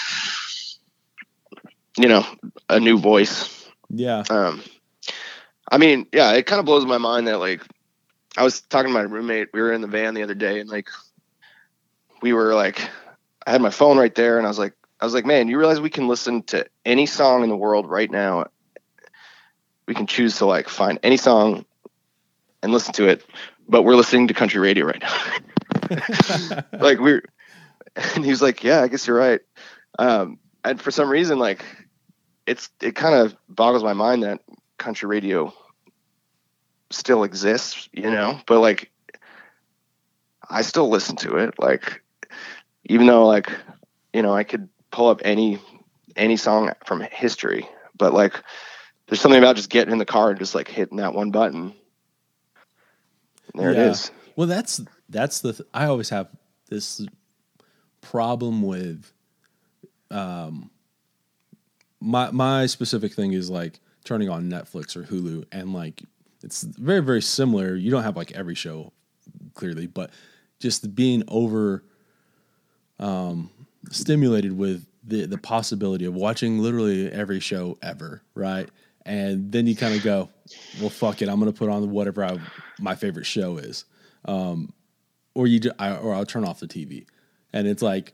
a new voice. Yeah. I mean, yeah, it kind of blows my mind that like, I was talking to my roommate, we were in the van the other day, and like, we were like, I had my phone right there, and I was like, man, you realize we can listen to any song in the world right now. We can choose to like find any song and listen to it, but we're listening to country radio right now. Like and he was like, yeah, I guess you're right. And for some reason, like it kind of boggles my mind that country radio still exists, but like, I still listen to it. Like, even though like, I could pull up any song from history, but like, there's something about just getting in the car and just like hitting that one button. And there it is. Well, that's I always have this problem with, my specific thing is like turning on Netflix or Hulu, and like, it's very, very similar. You don't have like every show clearly, but just being over, stimulated with the possibility of watching literally every show ever. Right. And then you kind of go, well, fuck it. I'm going to put on whatever my favorite show is. Or I'll turn off the TV. And it's like,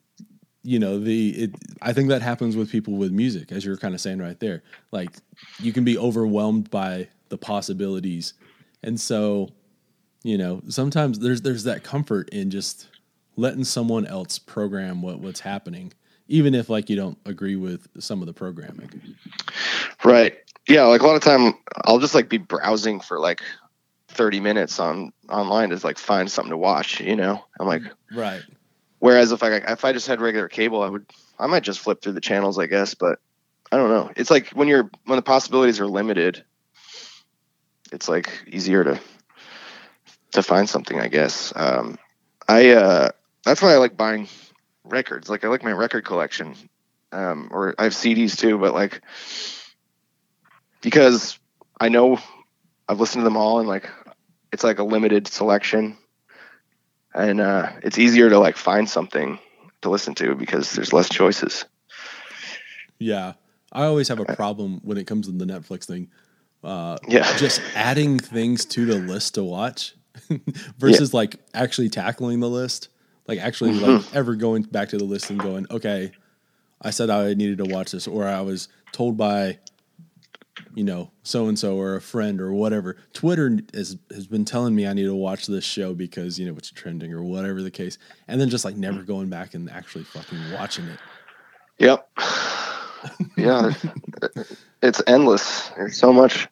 I think that happens with people with music, as you're kind of saying right there. Like, you can be overwhelmed by the possibilities. And so, sometimes there's that comfort in just letting someone else program what's happening, even if like you don't agree with some of the programming. Right. Yeah. Like a lot of time I'll just like be browsing for like 30 minutes online to like find something to watch, I'm like, right. Whereas if I just had regular cable, I might just flip through the channels, I guess, but I don't know. It's like when the possibilities are limited, it's like easier to find something, I guess. That's why I like buying records. Like I like my record collection, or I have CDs too, but like, because I know I've listened to them all, and like, it's like a limited selection, and it's easier to like find something to listen to because there's less choices. Yeah. I always have a problem when it comes to the Netflix thing. Just adding things to the list to watch versus like actually tackling the list, like actually like ever going back to the list and going, okay, I said I needed to watch this, or I was told by, so-and-so or a friend or whatever. Twitter has been telling me I need to watch this show because, it's trending or whatever the case. And then just like never going back and actually fucking watching it. Yep. Yeah, it's endless. There's so much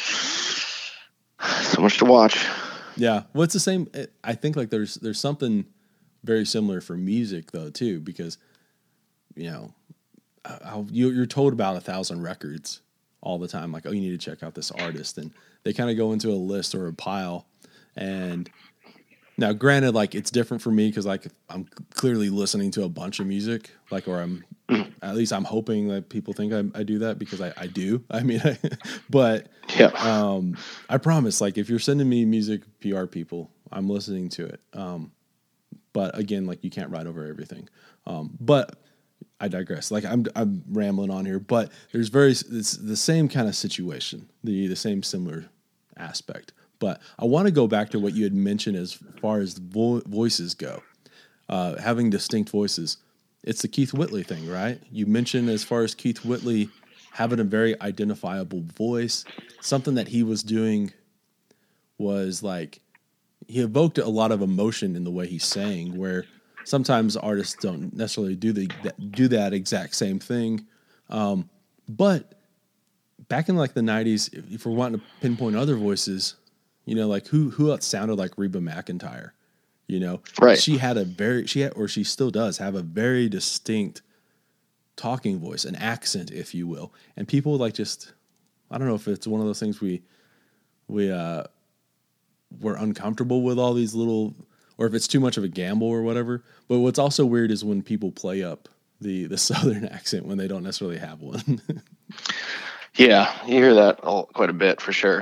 to watch. Yeah, well, it's the same. I think like there's something very similar for music though too, because you know you're told about 1,000 records all the time. Like, oh, you need to check out this artist, and they kind of go into a list or a pile. And now, granted, like it's different for me because like I'm clearly listening to a bunch of music, like, or at least I'm hoping that people think I do that because I do. I mean, but yeah, I promise, like if you're sending me music, PR people, I'm listening to it. But again, like you can't write over everything. But I digress. Like I'm rambling on here, but it's the same kind of situation, the same similar aspect. But I want to go back to what you had mentioned as far as voices go, having distinct voices. It's the Keith Whitley thing, right? You mentioned as far as Keith Whitley having a very identifiable voice, something that he was doing was like he evoked a lot of emotion in the way he sang, where sometimes artists don't necessarily do that exact same thing. But back in like the 90s, if we're wanting to pinpoint other voices, you know, like who else sounded like Reba McEntire? You know, right. She still does have a very distinct talking voice, an accent, if you will. And people like I don't know if it's one of those things we're uncomfortable with all these little, or if it's too much of a gamble or whatever. But what's also weird is when people play up the Southern accent when they don't necessarily have one. Yeah, you hear that quite a bit for sure.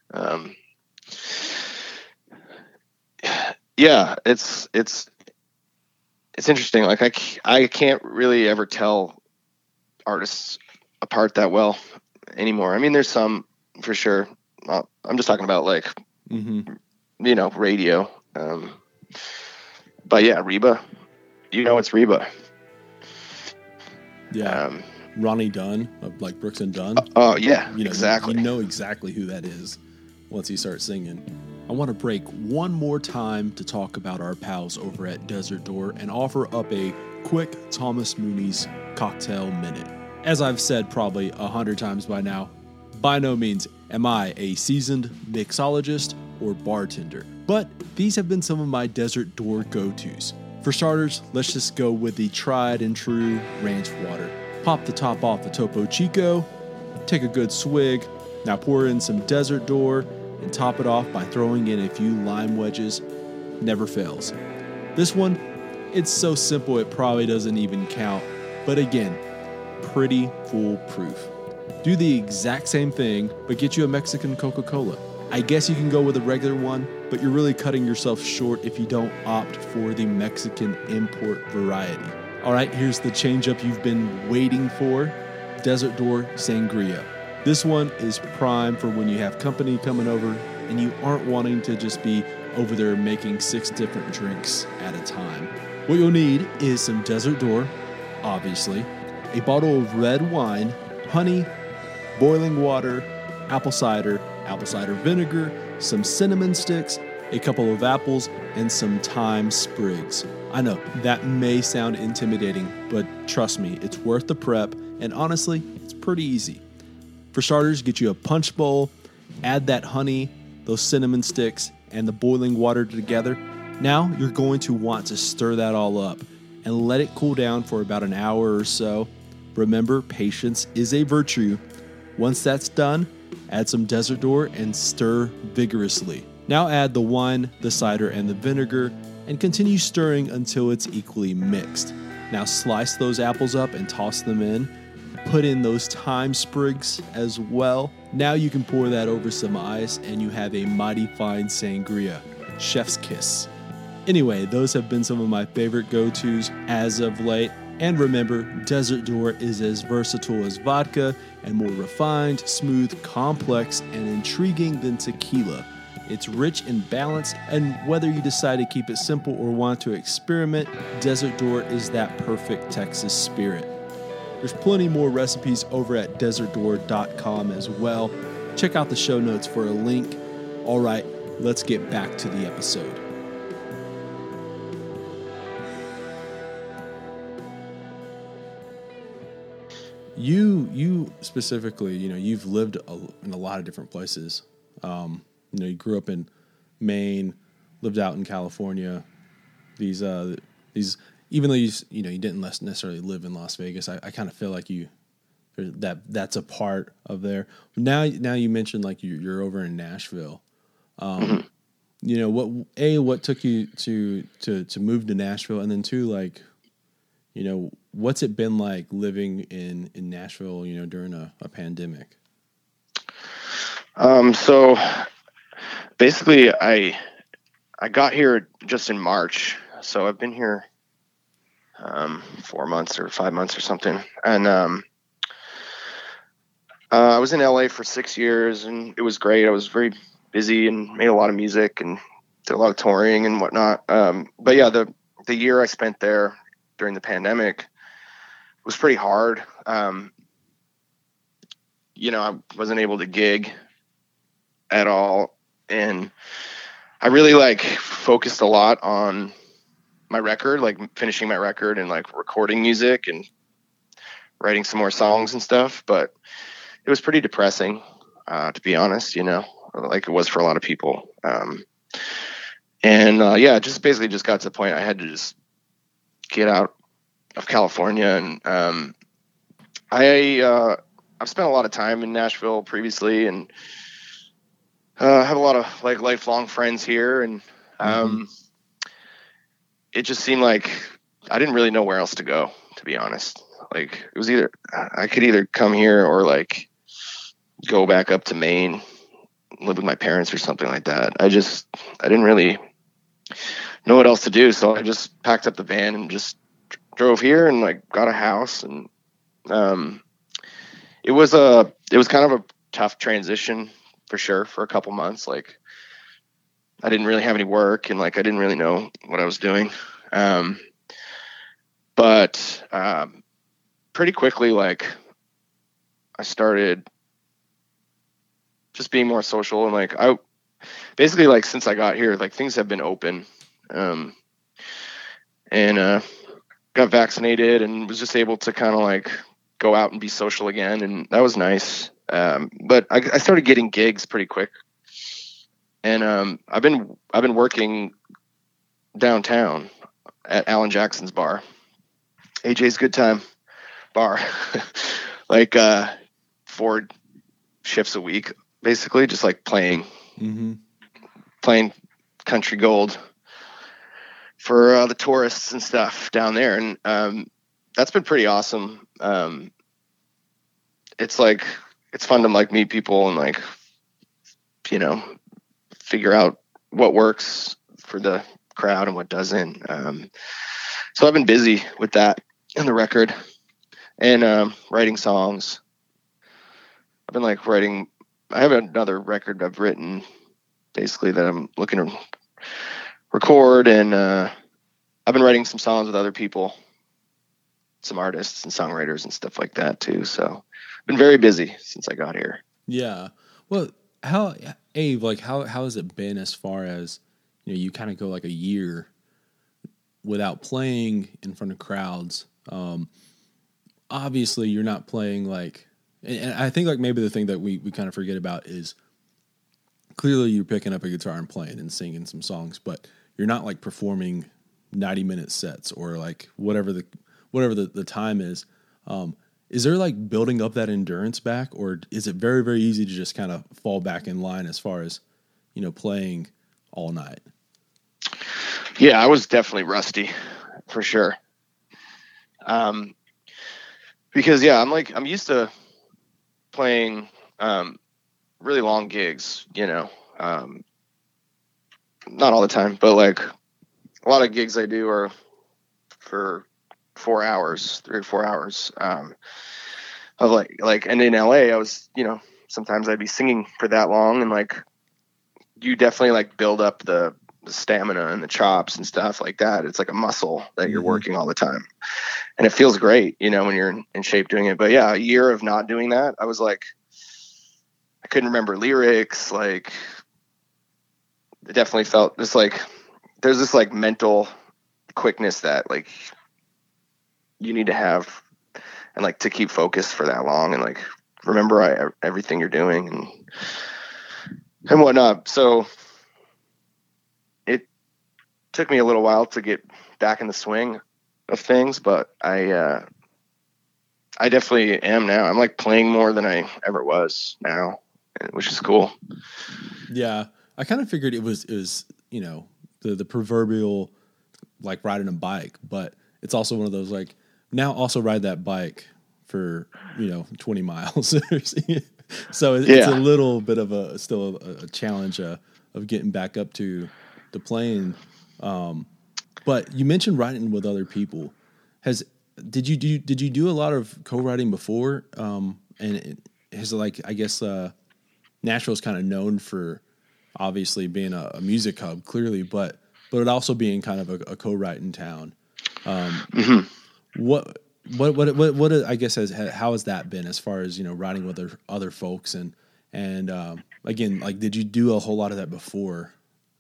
Yeah, it's interesting. Like I can't really ever tell artists apart that well anymore. I mean, there's some for sure. I'm just talking about like, you know, radio. But yeah, Reba, you know, it's Reba. Yeah. Ronnie Dunn of like Brooks and Dunn. Oh yeah, you know, exactly. You know exactly who that is once you start singing. I want to break one more time to talk about our pals over at Desert Door and offer up a quick Thomas Mooney's cocktail minute. As I've said probably 100 times by now, by no means am I a seasoned mixologist or bartender, but these have been some of my Desert Door go-tos. For starters, let's just go with the tried and true ranch water. Pop the top off the Topo Chico, take a good swig, now pour in some Desert Door, and top it off by throwing in a few lime wedges. Never fails. This one, it's so simple it probably doesn't even count, but again, pretty foolproof. Do the exact same thing, but get you a Mexican Coca-Cola. I guess you can go with a regular one, but you're really cutting yourself short if you don't opt for the Mexican import variety. All right, here's the change-up you've been waiting for. Desert Door Sangria. This one is prime for when you have company coming over and you aren't wanting to just be over there making 6 different drinks at a time. What you'll need is some Desert Door, obviously, a bottle of red wine, honey, boiling water, apple cider vinegar, some cinnamon sticks, a couple of apples, and some thyme sprigs. I know, that may sound intimidating, but trust me, it's worth the prep, and honestly, it's pretty easy. For starters, get you a punch bowl, add that honey, those cinnamon sticks, and the boiling water together. Now you're going to want to stir that all up and let it cool down for about an hour or so. Remember, patience is a virtue. Once that's done, add some Desert Door and stir vigorously. Now add the wine, the cider, and the vinegar, and continue stirring until it's equally mixed. Now slice those apples up and toss them in. Put in those thyme sprigs as well. Now you can pour that over some ice and you have a mighty fine sangria. Chef's kiss. Anyway, those have been some of my favorite go-tos as of late. And remember, Desert Door is as versatile as vodka and more refined, smooth, complex, and intriguing than tequila. It's rich and balanced, and whether you decide to keep it simple or want to experiment, Desert Door is that perfect Texas spirit. There's plenty more recipes over at desertdoor.com as well. Check out the show notes for a link. All right, let's get back to the episode. You specifically, you've lived in a lot of different places. You grew up in Maine, lived out in California. These even though you didn't necessarily live in Las Vegas, I kind of feel like that's a part of there. Now you mentioned like you're over in Nashville. Mhm. What took you to move to Nashville, and then two, like, what's it been like living in Nashville, during a pandemic? So basically I got here just in March, so I've been here 4 months or 5 months or something, and I was in LA for 6 years, and it was great. I was very busy and made a lot of music and did a lot of touring and whatnot. But yeah, the year I spent there during the pandemic was pretty hard. I wasn't able to gig at all, and I really like focused a lot on my record, like finishing my record and like recording music and writing some more songs and stuff. But it was pretty depressing, to be honest, like it was for a lot of people. Just basically just got to the point I had to just get out of California. And I've spent a lot of time in Nashville previously, and have a lot of like lifelong friends here. And it just seemed like I didn't really know where else to go, to be honest. Like it was I could either come here or like go back up to Maine, live with my parents or something like that. I didn't really know what else to do. So I just packed up the van and just drove here and like got a house. And it was kind of a tough transition for sure for a couple months. Like I didn't really have any work and like I didn't really know what I was doing. But pretty quickly, like I started just being more social, and like I basically, like, since I got here, like things have been open, and got vaccinated and was just able to kind of like go out and be social again, and that was nice. But I started getting gigs pretty quick, and I've been working downtown at Alan Jackson's bar, AJ's Good Time bar, like 4 shifts a week, basically, just like playing country gold for the tourists and stuff down there. And that's been pretty awesome. It's like, it's fun to like meet people and like, figure out what works for the crowd and what doesn't. So I've been busy with that and the record and writing songs. I've been like I have another record I've written basically that I'm looking to record, and I've been writing some songs with other people, some artists and songwriters and stuff like that too. So I've been very busy since I got here. Yeah. Well, Abe, like how has it been as far as, you kind of go like a year without playing in front of crowds? Obviously you're not playing like, and I think like maybe the thing that we kind of forget about is clearly you're picking up a guitar and playing and singing some songs, but you're not like performing 90-minute sets or like whatever the time is. Is there like building up that endurance back, or is it very, very easy to just kind of fall back in line as far as, playing all night? Yeah, I was definitely rusty for sure. Because I'm used to playing really long gigs, not all the time, but like a lot of gigs I do are for 4 hours, 3 or 4 hours. Of like, and in LA, I was, sometimes I'd be singing for that long, and like, you definitely like build up the stamina and the chops and stuff like that. It's like a muscle that you're working all the time, and it feels great, when you're in shape doing it. But yeah, a year of not doing that, I was like, I couldn't remember lyrics. Like, it definitely felt just like there's this like mental quickness that like you need to have and like to keep focused for that long and like remember everything you're doing and whatnot. So it took me a little while to get back in the swing of things, but I definitely am now. I'm like playing more than I ever was now, which is cool. Yeah, I kind of figured it was you know, the proverbial like riding a bike, but it's also one of those like now also ride that bike for 20 miles. So it's a little bit of a challenge of getting back up to playing. But you mentioned writing with other people. Did you do a lot of co-writing before? And it has like I guess Nashville's kind of known for obviously being a music hub, clearly, but it also being kind of a co-writing town. What I guess how has that been as far as writing with other folks and again, like did you do a whole lot of that before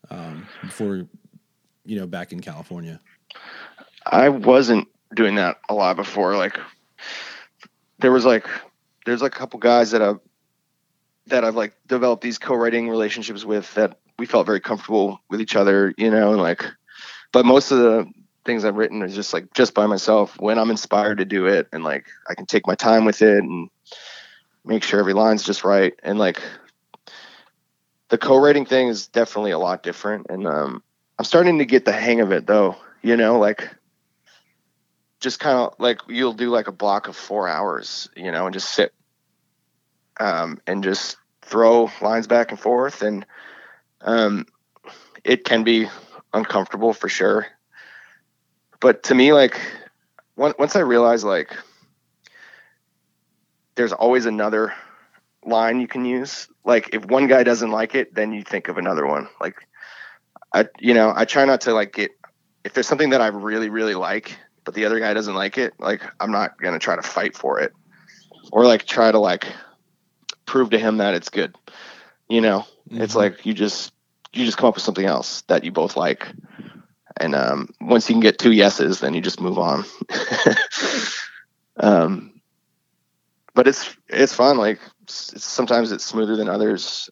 back in California? I wasn't doing that a lot before. Like there's like a couple guys that I've like developed these co-writing relationships with that we felt very comfortable with each other, and like, but most of the things I've written is just like just by myself when I'm inspired to do it, and like I can take my time with it and make sure every line's just right. And like the co-writing thing is definitely a lot different, and I'm starting to get the hang of it though, like just kind of like you'll do like a block of 4 hours, and just sit and just throw lines back and forth, and it can be uncomfortable for sure. But to me, like once I realized like there's always another line you can use. Like if one guy doesn't like it, then you think of another one. Like I try not to like if there's something that I really, really like, but the other guy doesn't like it, like I'm not going to try to fight for it or like try to like prove to him that it's good. It's like you just come up with something else that you both like. And once you can get 2 yeses, then you just move on. But it's fun. Like sometimes it's smoother than others.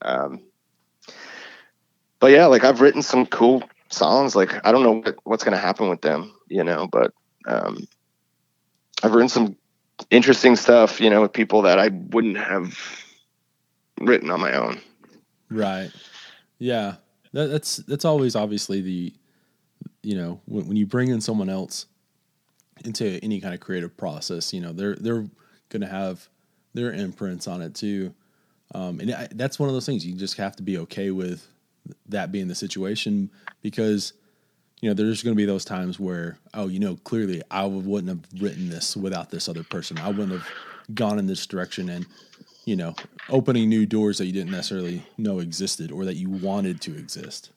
But yeah, like I've written some cool songs. Like I don't know what's going to happen with them, but I've written some interesting stuff, with people that I wouldn't have written on my own. Right. Yeah. That's always obviously the, when you bring in someone else into any kind of creative process, they're going to have their imprints on it too. And that's one of those things you just have to be okay with that being the situation, because, there's going to be those times where, clearly I wouldn't have written this without this other person. I wouldn't have gone in this direction and, opening new doors that you didn't necessarily know existed or that you wanted to exist.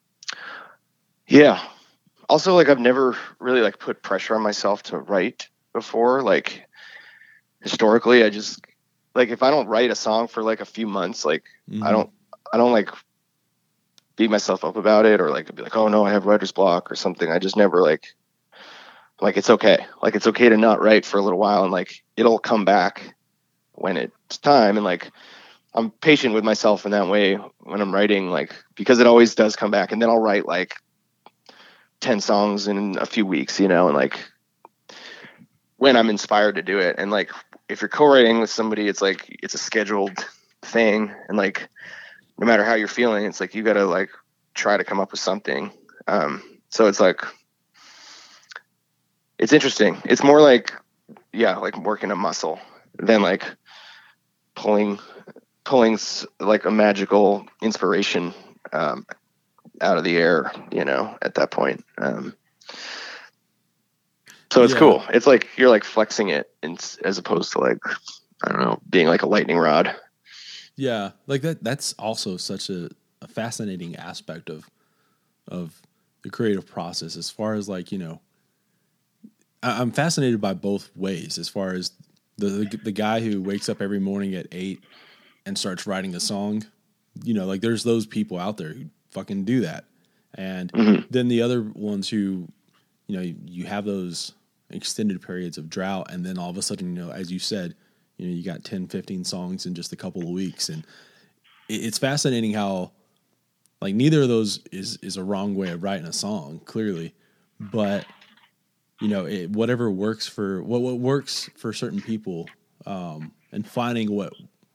Yeah. Also, like I've never really like put pressure on myself to write before. Like historically, I just like if I don't write a song for like a few months, like I don't like beat myself up about it or like be like, oh no, I have writer's block or something. I just never like it's okay. Like it's okay to not write for a little while and like it'll come back when it's time. And like I'm patient with myself in that way when I'm writing, like because it always does come back. And then I'll write like 10 songs in a few weeks, and like when I'm inspired to do it. And like if you're co-writing with somebody, it's like it's a scheduled thing, and like no matter how you're feeling, it's like you gotta like try to come up with something. So it's like it's interesting. It's more like like working a muscle than like pulling like a magical inspiration out of the air, at that point. So it's cool. It's like you're like flexing it as opposed to like, I don't know, being like a lightning rod. Yeah. Like that's also such a fascinating aspect of the creative process, as far as like, I'm fascinated by both ways, as far as the guy who wakes up every morning at 8 and starts writing a song, like there's those people out there who fucking do that. And then the other ones who, you have those extended periods of drought. And then all of a sudden, as you said, you got 10, 15 songs in just a couple of weeks. And it's fascinating how, like, neither of those is a wrong way of writing a song, clearly. But, whatever works for what works for certain people, and finding what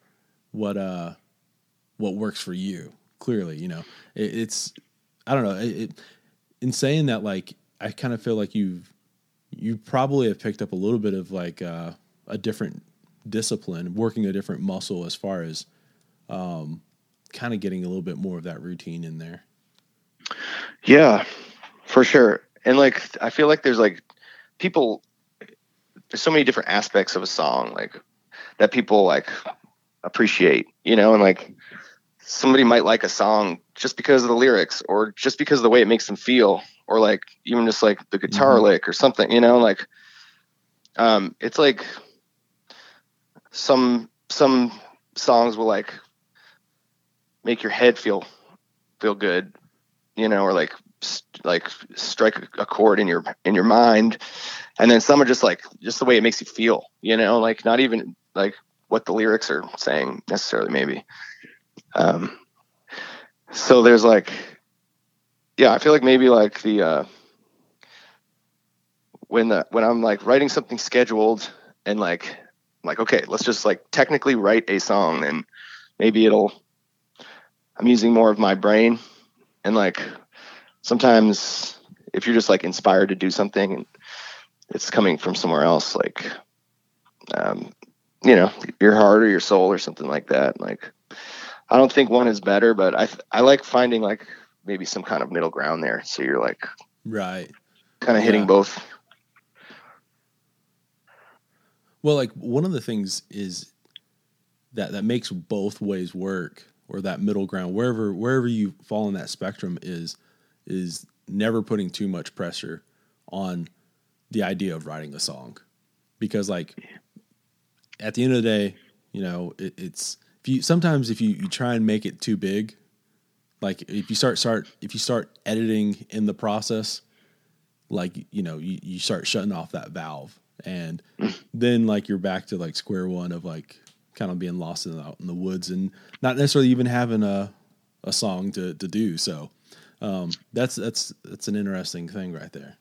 works for you, clearly, it's, I don't know. In saying that, like, I kind of feel like you probably have picked up a little bit of like a different discipline, working a different muscle as far as kind of getting a little bit more of that routine in there. Yeah, for sure. And like, I feel like there's like there's so many different aspects of a song, like that people like appreciate, and like somebody might like a song just because of the lyrics or just because of the way it makes them feel, or like even just like the guitar lick or something, like it's like some songs will like make your head feel good, or like strike a chord in your mind, and then some are just the way it makes you feel, like not even like what the lyrics are saying necessarily, maybe. So there's like, yeah, I feel like maybe like the when I'm like writing something scheduled and like okay, let's just like technically write a song, and maybe I'm using more of my brain, and like sometimes if you're just like inspired to do something and it's coming from somewhere else, like your heart or your soul or something like that, like I don't think one is better, but I like finding like maybe some kind of middle ground there, so you're like right, kind of hitting both. Well, like one of the things is that makes both ways work, or that middle ground, wherever you fall in that spectrum, is never putting too much pressure on the idea of writing a song, because like at the end of the day, it's if you try and make it too big, like if you start editing in the process, like you start shutting off that valve, and then like you're back to like square one of like kind of being lost out in the woods and not necessarily even having a song to do. So that's an interesting thing right there.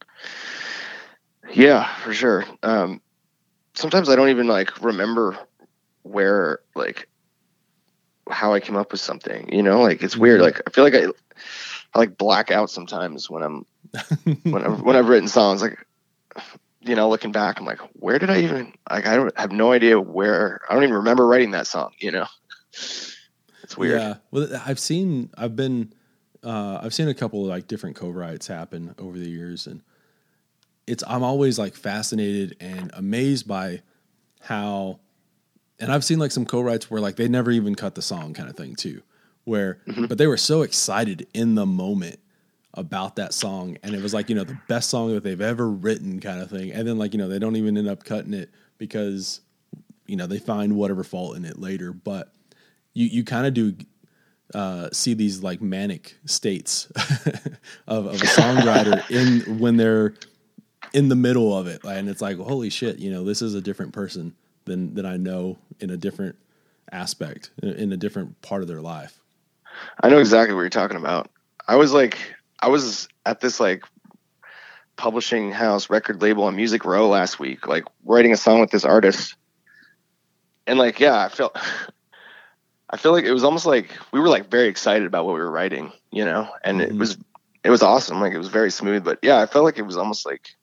Yeah, for sure. Sometimes I don't even like remember where, like, how I came up with something, like it's weird. Like I feel like I like black out sometimes when I've written songs, like, looking back, I'm like, where did I even, like, I have no idea where, I don't even remember writing that song, it's weird. Yeah. Well, I've seen a couple of like different co-writes happen over the years, and I'm always like fascinated and amazed by how, and I've seen like some co-writes where like they never even cut the song kind of thing too, where, but they were so excited in the moment about that song, and it was like, the best song that they've ever written kind of thing. And then like, they don't even end up cutting it because, they find whatever fault in it later. But you kind of do see these like manic states of a songwriter when they're in the middle of it. And it's like, holy shit, this is a different person than I know, in a different aspect, in a different part of their life. I know exactly what you're talking about. I was at this like publishing house record label on Music Row last week, like writing a song with this artist. And like, yeah, I feel like it was almost like we were like very excited about what we were writing, and it was awesome. Like it was very smooth, but yeah, I felt like it was almost like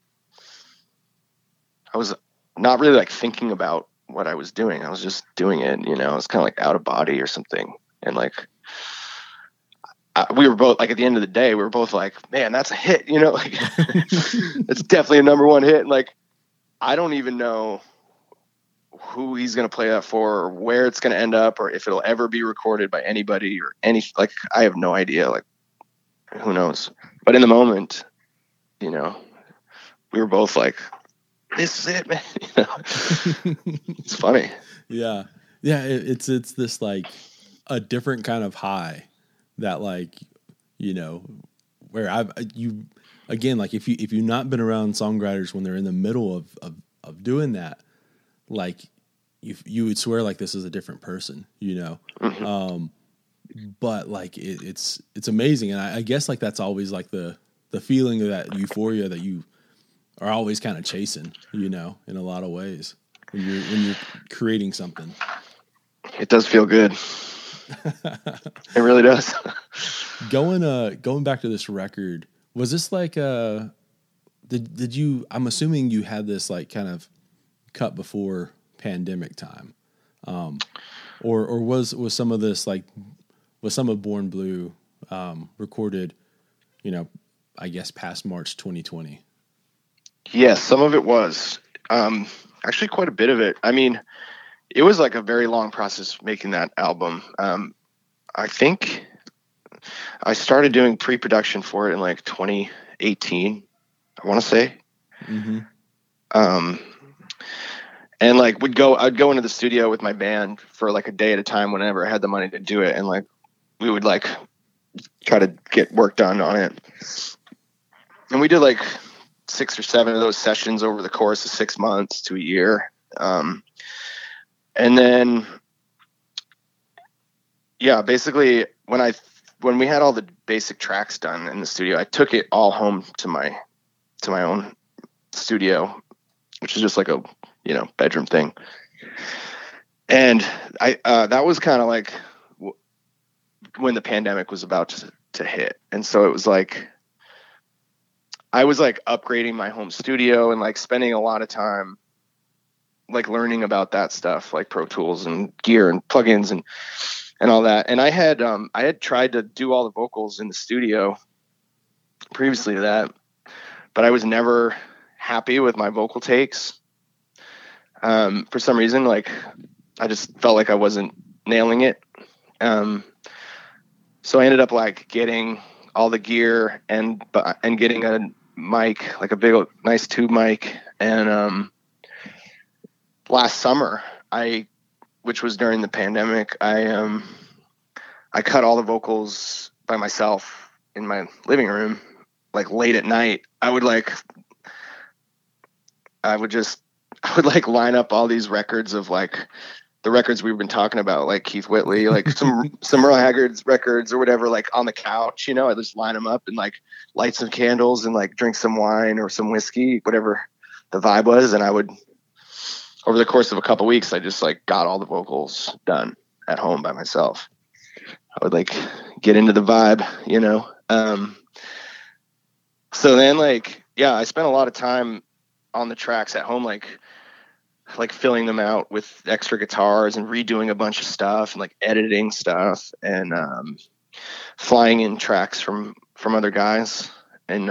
I was not really like thinking about what I was doing. I was just doing it, I was kind of like out of body or something. And like, we were both like, at the end of the day, we were both like, man, that's a hit, like it's definitely a number one hit. And like, I don't even know who he's going to play that for, or where it's going to end up, or if it'll ever be recorded by anybody or like, I have no idea, like who knows, but in the moment, we were both like, this is it, man. It's funny. Yeah. Yeah. It's this like a different kind of high that like, where again, like if you've not been around songwriters when they're in the middle of doing that, like you would swear like this is a different person, you know. Mm-hmm. But like it's amazing, and I guess like that's always like the feeling of that euphoria that you are always kind of chasing, you know, in a lot of ways when you're creating something. It does feel good. It really does. Going back to this record, was this like did you, I'm assuming you had this like kind of cut before pandemic time, or was some of this like, was some of Born Blue recorded, you know, I guess past March 2020? Yes, some of it was. Actually, quite a bit of it. I mean, it was like a very long process making that album. I think I started doing pre-production for it in like 2018, I want to say. Mm-hmm. And like I'd go into the studio with my band for like a day at a time whenever I had the money to do it. And like, we would like try to get work done on it. And we did like 6 or 7 of those sessions over the course of 6 months to a year. And then, yeah, basically when we had all the basic tracks done in the studio, I took it all home to my own studio, which is just like a, you know, bedroom thing. And that was kind of like when the pandemic was about to hit. And so it was like, I was like upgrading my home studio and like spending a lot of time like learning about that stuff, like Pro Tools and gear and plugins and all that. And I had tried to do all the vocals in the studio previously to that, but I was never happy with my vocal takes. For some reason, like I just felt like I wasn't nailing it. So I ended up like getting all the gear and getting a mic, like a big, nice tube mic. And last summer, which was during the pandemic, I cut all the vocals by myself in my living room, like late at night. I would line up all these records of like the records we've been talking about, like Keith Whitley, like some Merle Haggard's records or whatever, like on the couch, you know. I just line them up and like light some candles and like drink some wine or some whiskey, whatever the vibe was. And I would, over the course of a couple of weeks, I just like got all the vocals done at home by myself. I would like get into the vibe, you know. So then like, yeah, I spent a lot of time on the tracks at home, like filling them out with extra guitars and redoing a bunch of stuff and like editing stuff and flying in tracks from other guys. And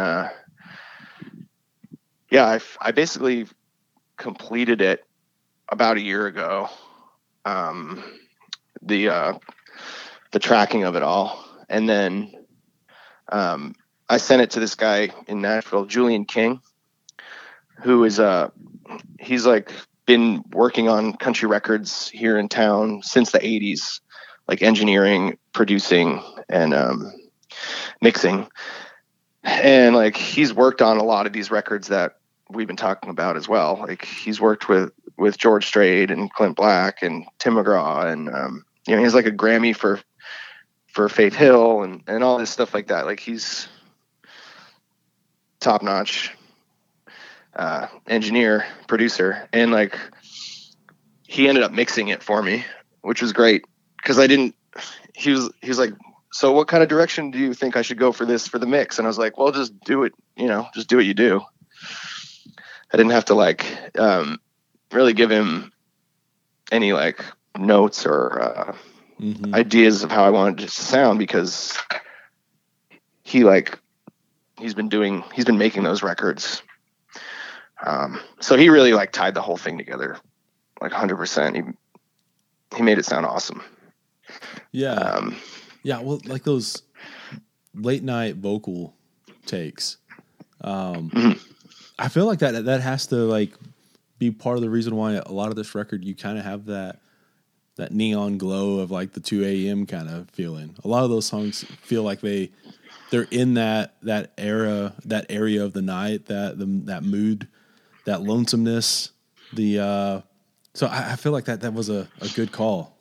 yeah, I basically completed it about a year ago, the tracking of it all. And then I sent it to this guy in Nashville, Julian King, who is he's like been working on country records here in town since the 80s, like engineering, producing, and mixing. And like he's worked on a lot of these records that we've been talking about as well. Like he's worked with George Strait and Clint Black and Tim McGraw, and you know, he has like a Grammy for Faith Hill and all this stuff like that. Like he's top notch engineer, producer, and like he ended up mixing it for me, which was great because he was like, so what kind of direction do you think I should go for the mix? And I was like, well, just do it, you know, just do what you do. I didn't have to like really give him any like notes or ideas of how I wanted it to sound, because he's been making those records. So he really like tied the whole thing together, like 100%. He made it sound awesome. Yeah. Yeah. Well, like those late night vocal takes. I feel like that has to like be part of the reason why a lot of this record, you kind of have that neon glow of like the 2 a.m. kind of feeling. A lot of those songs feel like they they're in that area of the night, that mood, that lonesomeness. So I feel like that was a good call.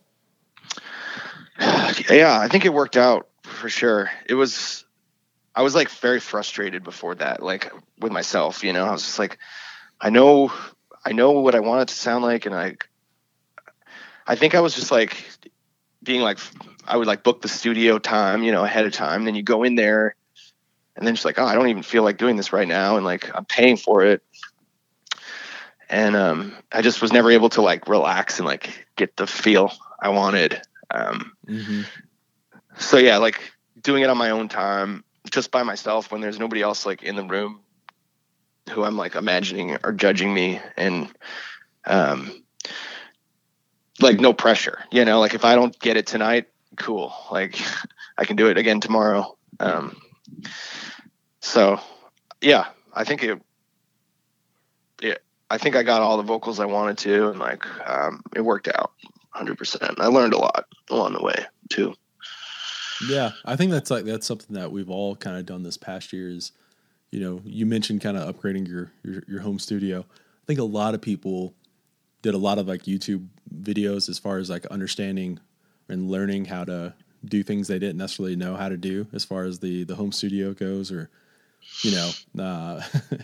Yeah, I think it worked out for sure. I was like very frustrated before that, like with myself, you know. I was just like, I know what I want it to sound like, and I think I was just like being like, I would like book the studio time, you know, ahead of time. Then you go in there and then just like, oh, I don't even feel like doing this right now. And like, I'm paying for it. And I just was never able to like relax and like get the feel I wanted. So yeah, like doing it on my own time, just by myself when there's nobody else like in the room who I'm like imagining or judging me, and like no pressure, you know, like if I don't get it tonight, cool. Like I can do it again tomorrow. So yeah, I think I got all the vocals I wanted to, and like, it worked out 100%. I learned a lot along the way too. Yeah. I think that's something that we've all kind of done this past year is, you know, you mentioned kind of upgrading your home studio. I think a lot of people did a lot of like YouTube videos as far as like understanding and learning how to do things they didn't necessarily know how to do as far as the home studio goes, or, you know,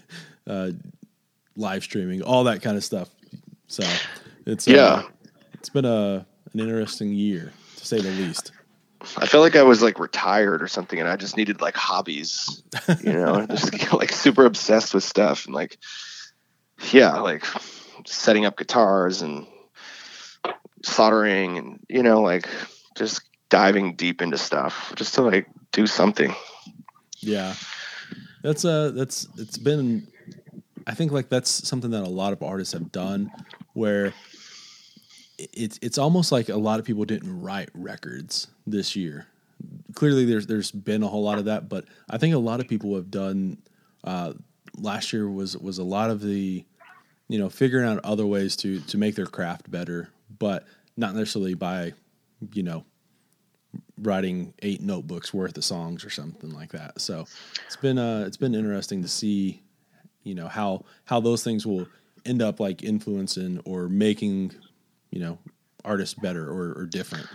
live streaming, all that kind of stuff. So it's been an interesting year to say the least. I felt like I was like retired or something, and I just needed like hobbies, you know, just like super obsessed with stuff, and like, yeah, like setting up guitars and soldering, and, you know, like just diving deep into stuff just to like do something. Yeah. It's been, I think like that's something that a lot of artists have done, where it's almost like a lot of people didn't write records this year. Clearly there's been a whole lot of that, but I think a lot of people have done, last year was a lot of the, you know, figuring out other ways to make their craft better, but not necessarily by, you know, writing 8 notebooks worth of songs or something like that. So it's been interesting to see, you know, how those things will end up like influencing or making, you know, artists better or different.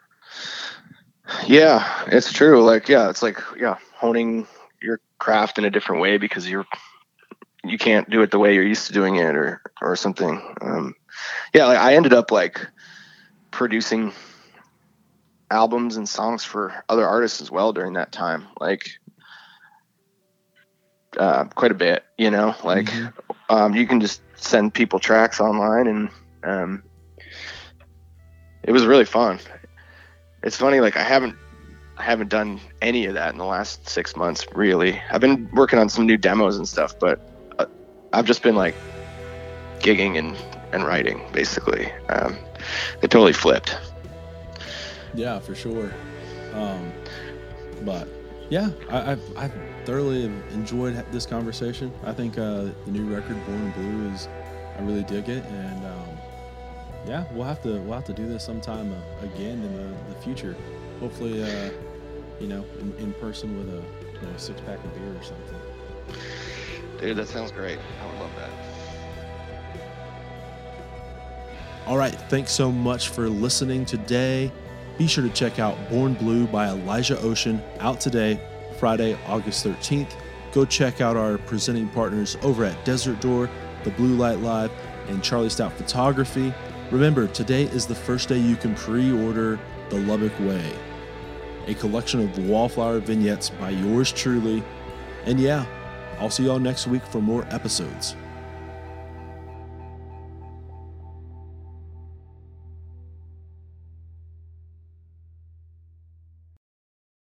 Yeah, it's true. Like, yeah, it's like, yeah, honing your craft in a different way because you can't do it the way you're used to doing it or something. Yeah, like I ended up like producing albums and songs for other artists as well during that time. Like, quite a bit, you know, like, you can just send people tracks online, and it was really fun. It's funny, like I haven't done any of that in the last 6 months, really. I've been working on some new demos and stuff, but I've just been like gigging and writing, basically. It totally flipped. Yeah, for sure. But yeah, I've thoroughly enjoyed this conversation. I think the new record, Born Blue, I really dig it, and yeah, we'll have to do this sometime again in the future. Hopefully, you know, in person with a 6-pack of beer or something. Dude, that sounds great. I would love that. All right, thanks so much for listening today. Be sure to check out Born Blue by Elijah Ocean, out today, Friday, August 13th. Go check out our presenting partners over at Desert Door, The Blue Light Live, and Charlie Stout Photography. Remember, today is the first day you can pre-order The Lubbock Way, a collection of wallflower vignettes by yours truly. And yeah, I'll see y'all next week for more episodes.